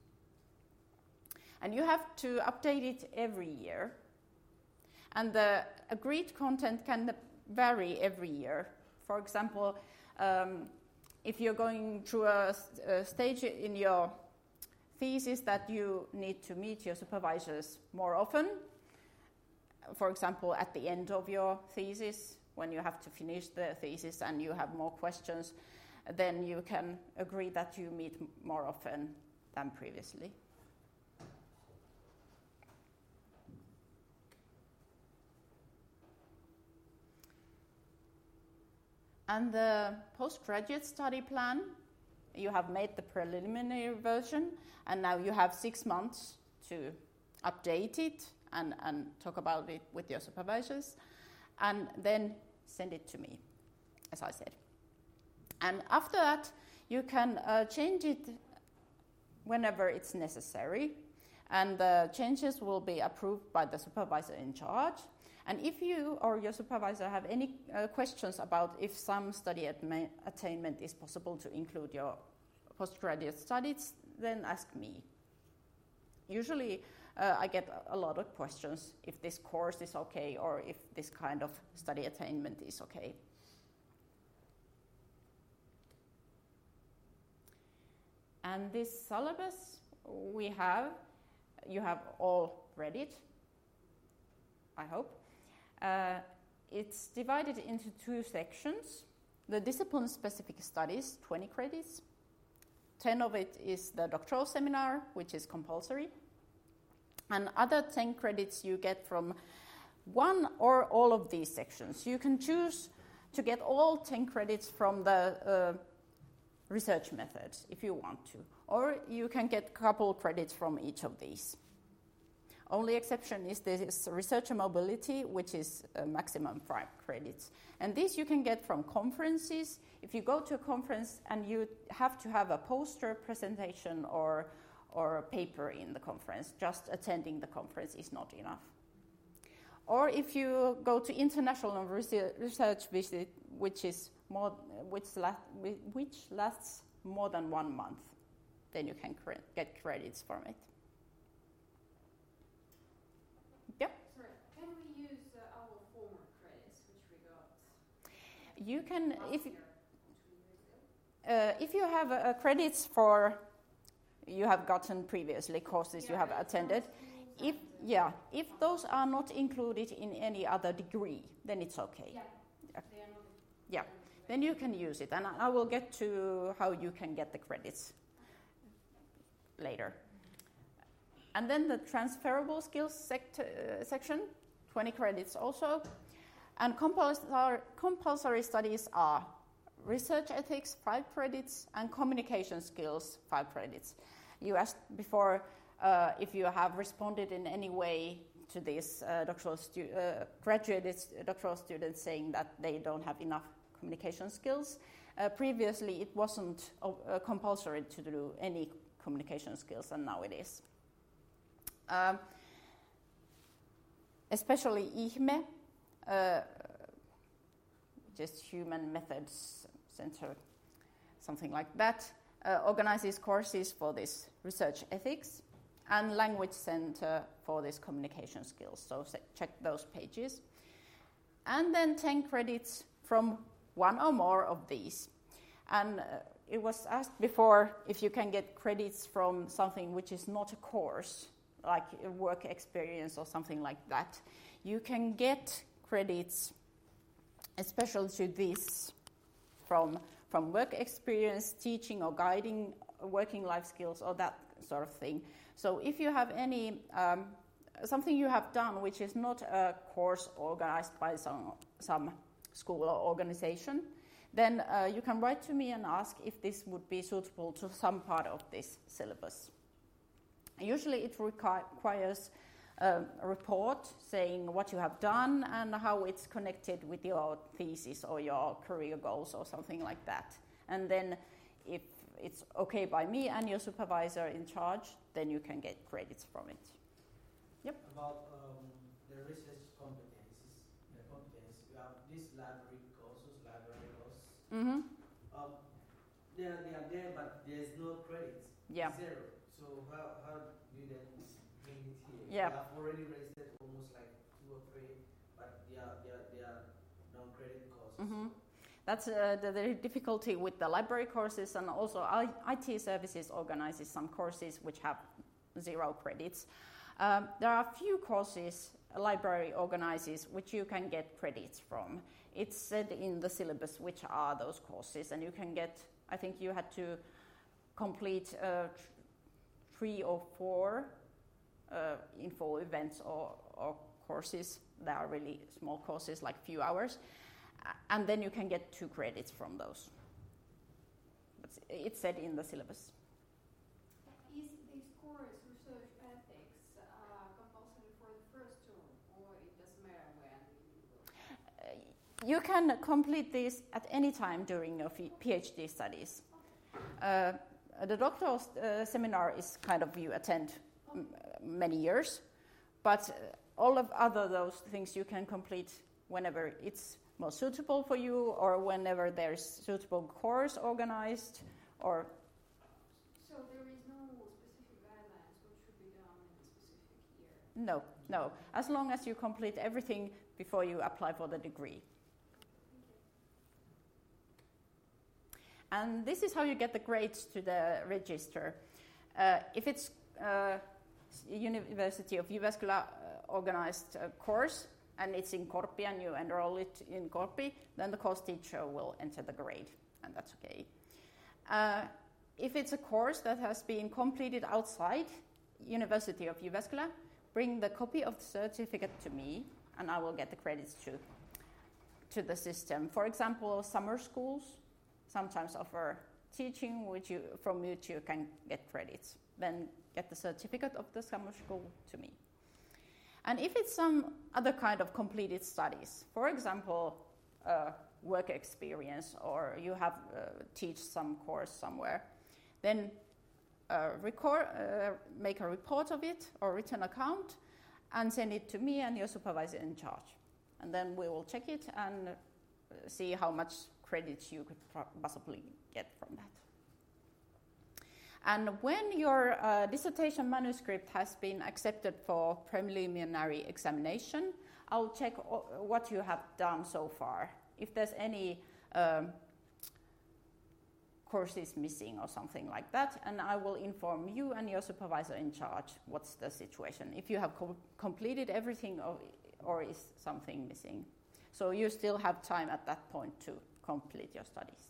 And you have to update it every year. And the agreed content can vary every year. For example, um, if you're going through a, a stage in your thesis that you need to meet your supervisors more often, for example, at the end of your thesis, when you have to finish the thesis and you have more questions, then you can agree that you meet m- more often than previously. And the postgraduate study plan, you have made the preliminary version, and now you have six months to update it and, and talk about it with your supervisors, and then send it to me, as I said. And after that, you can uh, change it whenever it's necessary, and the changes will be approved by the supervisor in charge. And if you or your supervisor have any uh, questions about if some study atma- attainment is possible to include your postgraduate studies, then ask me. Usually uh, I get a lot of questions if this course is okay or if this kind of study attainment is okay. And this syllabus we have, you have all read it, I hope. Uh, it's divided into two sections. The discipline-specific studies, twenty credits. ten of it is the doctoral seminar, which is compulsory. And other ten credits you get from one or all of these sections. You can choose to get all ten credits from the uh, research methods if you want to. Or you can get a couple credits from each of these. Only exception is this researcher mobility, which is a maximum five credits. And this you can get from conferences. If you go to a conference and you have to have a poster presentation or, or a paper in the conference, just attending the conference is not enough. Or if you go to international research visit, which is more, which, la- which lasts more than one month, then you can cre- get credits from it. You can, if uh, if you have uh, credits for you have gotten previously courses yeah, you have attended, if yeah, if those are not included in any other degree, then it's okay. Yeah, yeah. yeah. Then you can use it, and I will get to how you can get the credits later. And then the transferable skills sect- uh, section, twenty credits also. And compulsory, compulsory studies are research ethics, five credits, and communication skills, five credits. You asked before uh, if you have responded in any way to these uh, doctoral stu- uh, graduated doctoral students saying that they don't have enough communication skills. Uh, previously, it wasn't uh, compulsory to do any communication skills, and now it is. Um, especially I H M E, Uh, just Human Methods Center, something like that, uh, organizes courses for this research ethics. and Language Center for this communication skills. So check those pages. And then ten credits from one or more of these. And uh, it was asked before if you can get credits from something which is not a course, like a work experience or something like that. You can get credits, especially to this, from, from work experience, teaching or guiding, working life skills, or that sort of thing. So if you have any, um, something you have done which is not a course organized by some, some school or organization, then uh, you can write to me and ask if this would be suitable to some part of this syllabus. Usually it requi- requires uh, a report saying what you have done and how it's connected with your thesis or your career goals or something like that. And then if it's okay by me and your supervisor in charge, then you can get credits from it. Yep. About um, the research competencies, the competence, you have these library courses, library courses. Mm-hmm. Um, they are, they are there, but there's no credits. Yeah. Zero. So how, how do you then bring it here? Yeah. You have already registered almost like two or three, but they are, they are, they are non-credit courses. Mm-hmm. That's uh, the, the difficulty with the library courses, and also I, I T services organizes some courses which have zero credits. Um, there are a few courses a library organizes which you can get credits from. It's said in the syllabus which are those courses, and you can get, I think you had to complete uh, tr- three or four uh, info events or, or courses. They are really small courses, like few hours. And then you can get two credits from those. It's said in the syllabus. Is this course, research ethics, uh, compulsory for the first term, or it doesn't matter when? Uh, you can complete this at any time during your PhD studies. Uh, the doctoral uh, seminar is kind of you attend m- many years, but uh, all of other those things you can complete whenever it's most suitable for you, or whenever there's suitable course organized, or. So there is no specific guidelines what should be done in a specific year? No, no. As long as you complete everything before you apply for the degree. And this is how you get the grades to the register. Uh, if it's uh, University of Jyväskylä uh, organized uh, course, and it's in Korpi, and you enroll it in Korpi, then the course teacher will enter the grade, and that's okay. Uh, if it's a course that has been completed outside University of Jyväskylä, bring the copy of the certificate to me, and I will get the credits to, to the system. For example, summer schools sometimes offer teaching which you, from which you can get credits. Then get the certificate of the summer school to me. And if it's some other kind of completed studies, for example, uh, work experience, or you have uh, teach some course somewhere, then uh, record, uh, make a report of it or written account and send it to me and your supervisor in charge. And then we will check it and uh, see how much credits you could pro- possibly get from that. And when your uh, dissertation manuscript has been accepted for preliminary examination, I'll check o- what you have done so far. If there's any um, courses missing or something like that, and I will inform you and your supervisor in charge what's the situation, if you have co- completed everything or, or is something missing. So you still have time at that point to complete your studies.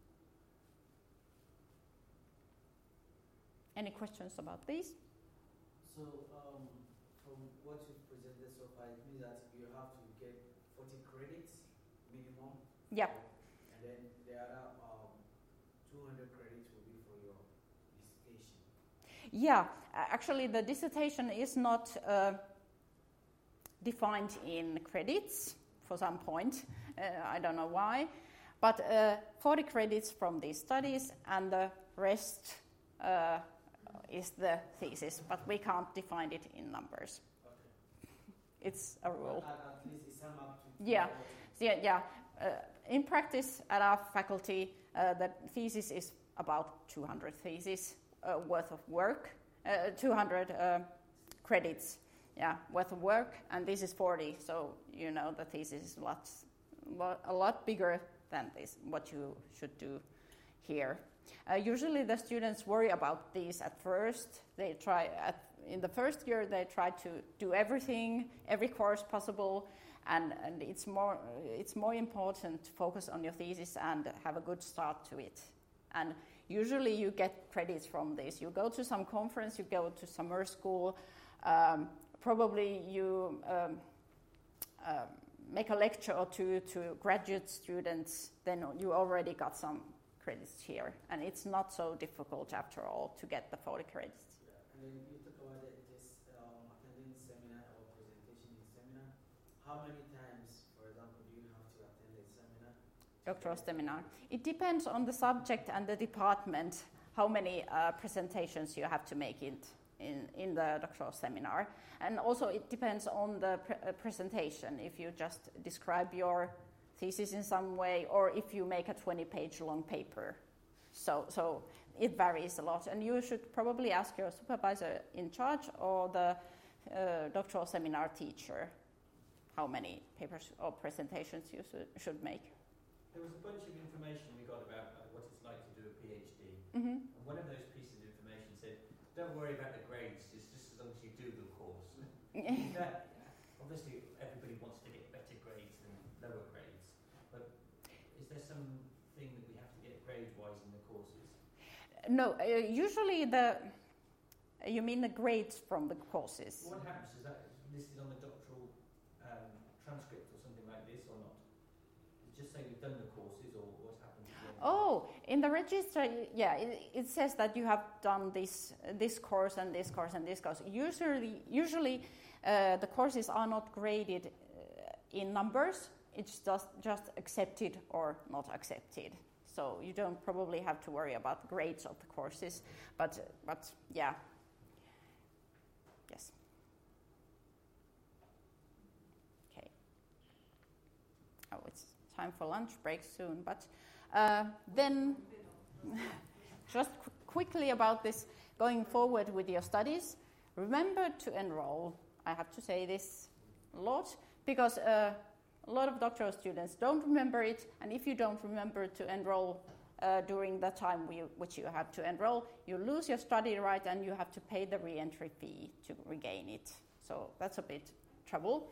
Any questions about these? So, um, from what you've presented so far, it means that you have to get forty credits minimum. Yeah. And then the other um, two hundred credits will be for your dissertation. Yeah, actually, the dissertation is not uh, defined in credits for some point. Uh, I don't know why. But uh, forty credits from these studies, and the rest uh, is the thesis, but we can't define it in numbers. Okay. It's a rule. At, at least it's sum up to Yeah, yeah, yeah. Uh, in practice, at our faculty, uh, the thesis is about two hundred theses uh, worth of work, uh, two hundred uh, credits, yeah, worth of work, and this is forty. So you know the thesis is lots, lo- a lot bigger than this. What you should do here. Uh, usually the students worry about these at first. They try at, in the first year they try to do everything, every course possible, and, and it's more it's more important to focus on your thesis and have a good start to it. And usually you get credits from this. You go to some conference, you go to summer school, um, probably you um, uh, make a lecture or two to graduate students, then you already got some credits here, and it's not so difficult after all to get the forty credits. Yeah. And then you talk about it, just um, attending seminar or presentation in seminar. How many times, for example, do you have to attend a seminar? Doctoral seminar. It depends on the subject and the department how many uh, presentations you have to make it in, in the doctoral seminar. And also it depends on the pre- uh, presentation. If you just describe your thesis in some way, or if you make a twenty-page long paper. So, so it varies a lot. And you should probably ask your supervisor in charge or the uh, doctoral seminar teacher how many papers or presentations you should, should make. There was a bunch of information we got about uh, what it's like to do a PhD. Mm-hmm. And one of those pieces of information said, don't worry about the grades, just, just as long as you do the course. That, obviously, everybody wants to get better grades than lower grades. But is there something that we have to get grade-wise in the courses? No, uh, usually the, uh, you mean the grades from the courses? What happens, is that listed on the doctoral um, transcript or something like this, or not? Just say you've done the courses, or what happens at the end? Oh, in the register, yeah, it, it says that you have done this this course and this course and this course. Usually, usually uh, the courses are not graded uh, in numbers. It's just just accepted or not accepted. So you don't probably have to worry about the grades of the courses. But but yeah, yes. Okay. Oh, it's time for lunch break soon, but uh, then just qu- quickly about this going forward with your studies, remember to enroll. I have to say this a lot because uh, a lot of doctoral students don't remember it, and if you don't remember to enroll uh, during the time we, which you have to enroll, you lose your study right and you have to pay the re-entry fee to regain it. So that's a bit trouble.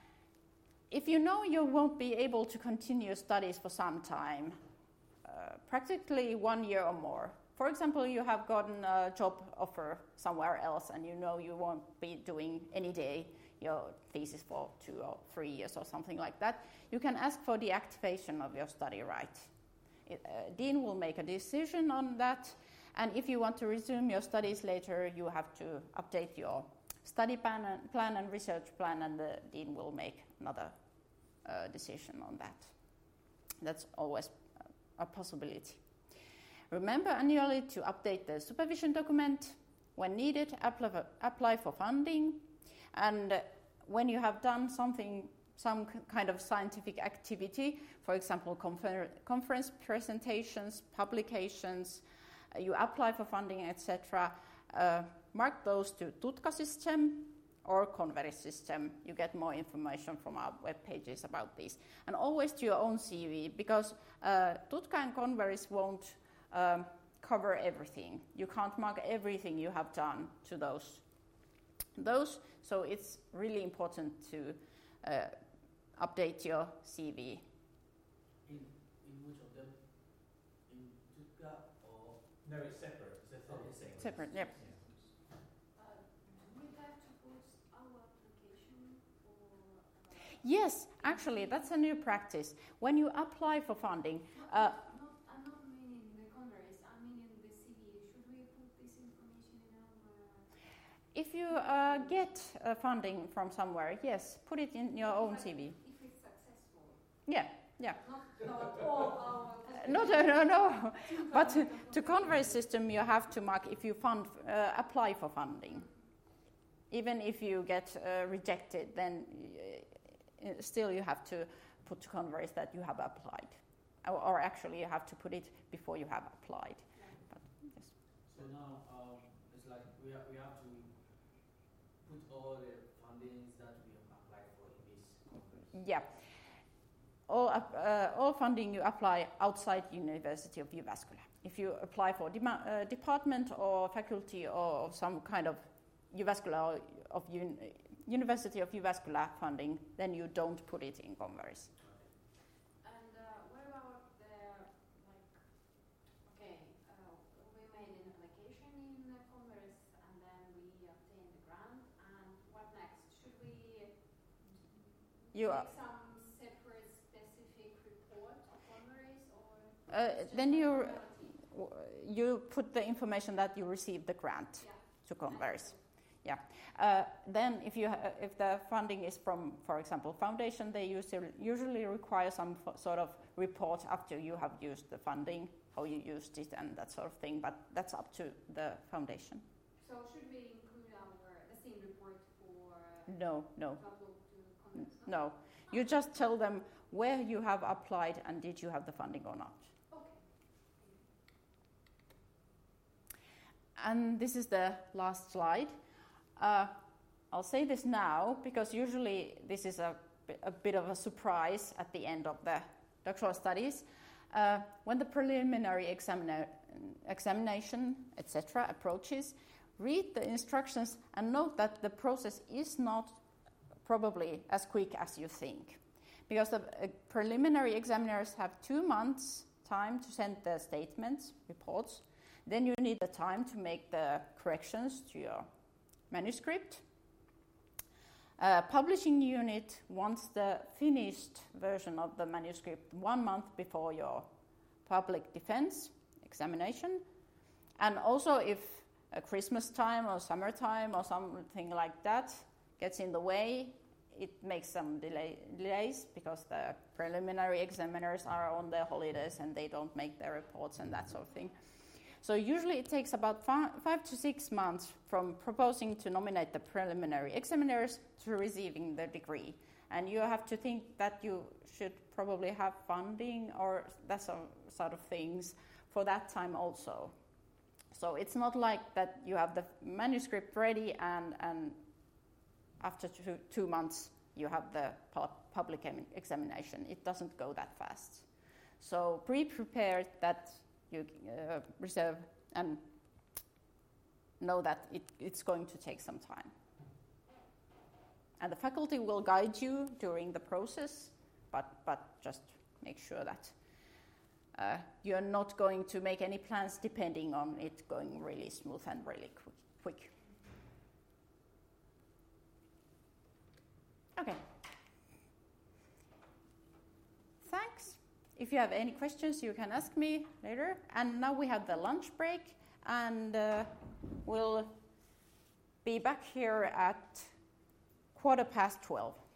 If you know you won't be able to continue studies for some time, uh, practically one year or more. For example, you have gotten a job offer somewhere else and you know you won't be doing any day your thesis for two or three years or something like that, you can ask for the activation of your study right. It, uh, Dean will make a decision on that, and if you want to resume your studies later, you have to update your study plan and, plan and research plan, and the Dean will make another uh, decision on that. That's always a possibility. Remember annually to update the supervision document. When needed, apply for, apply for funding. And uh, when you have done something, some c- kind of scientific activity, for example, confer- conference presentations, publications, uh, you apply for funding, et cetera, uh, mark those to Tutka system or Converis system. You get more information from our web pages about this. And always to your own C V, because uh, Tutka and Converis won't um, cover everything. You can't mark everything you have done to those. Those, so it's really important to uh, update your C V. In, in which of them? In Tutka or? No, it's separate. It's a Oh, it's separate. Separate, yep. Uh, do we have to post our application for? Uh, Yes, actually, that's a new practice. When you apply for funding, uh, not, I'm not meaning the Converis, I'm meaning the C V. Should we put this information in our? if you uh, get uh, funding from somewhere, yes, put it in your own C V. If it's successful. Yeah, yeah. Not, not all our. No, no, no, no. But to, to Converis system, you have to mark if you fund, uh, apply for funding. Even if you get uh, rejected, then uh, still you have to put to Converis that you have applied. Or, or actually, you have to put it before you have applied. But, yes. So now um, it's like we have, we have to put all the fundings that we have applied for in this conference. Yeah. All, uh, all funding you apply outside University of Jyväskylä. If you apply for dem- uh, department or faculty or some kind of Jyväskylä of un- University of Jyväskylä funding, then you don't put it in Converis. And uh, what about the, like, okay, uh, we made an application in uh, Converis and then we obtained the grant, and what next? Should we You make are, some separate specific report of Converis, or uh, then you you put the information that you received the grant yeah. to Converis. Yeah. Uh, then, if you ha- if the funding is from, for example, foundation, they usually usually require some f- sort of report after you have used the funding, how you used it, and that sort of thing. But that's up to the foundation. So should we include our the same report for No, no, to upload to Converis? no. You just tell them where you have applied and did you have the funding or not. Okay. And this is the last slide. Uh, I'll say this now because usually this is a, a bit of a surprise at the end of the doctoral studies. Uh, when the preliminary examina- examination, et cetera, approaches, read the instructions and note that the process is not probably as quick as you think. Because the uh, preliminary examiners have two months' time to send the statements, reports. Then you need the time to make the corrections to your manuscript. Uh, publishing unit wants the finished version of the manuscript one month before your public defense examination. And also if a Christmas time or summertime or something like that gets in the way, it makes some delay, delays because the preliminary examiners are on their holidays and they don't make their reports and that sort of thing. So usually it takes about five, five to six months from proposing to nominate the preliminary examiners to receiving the degree. And you have to think that you should probably have funding or that sort of things for that time also. So it's not like that you have the manuscript ready and, and after two, two months you have the public examination. It doesn't go that fast. So pre-prepare that you uh, reserve and know that it, it's going to take some time. And the faculty will guide you during the process, but, but just make sure that uh, you're not going to make any plans depending on it going really smooth and really quick. quick. Okay. Thanks. If you have any questions, you can ask me later. And now we have the lunch break, and uh, we'll be back here at quarter past twelve.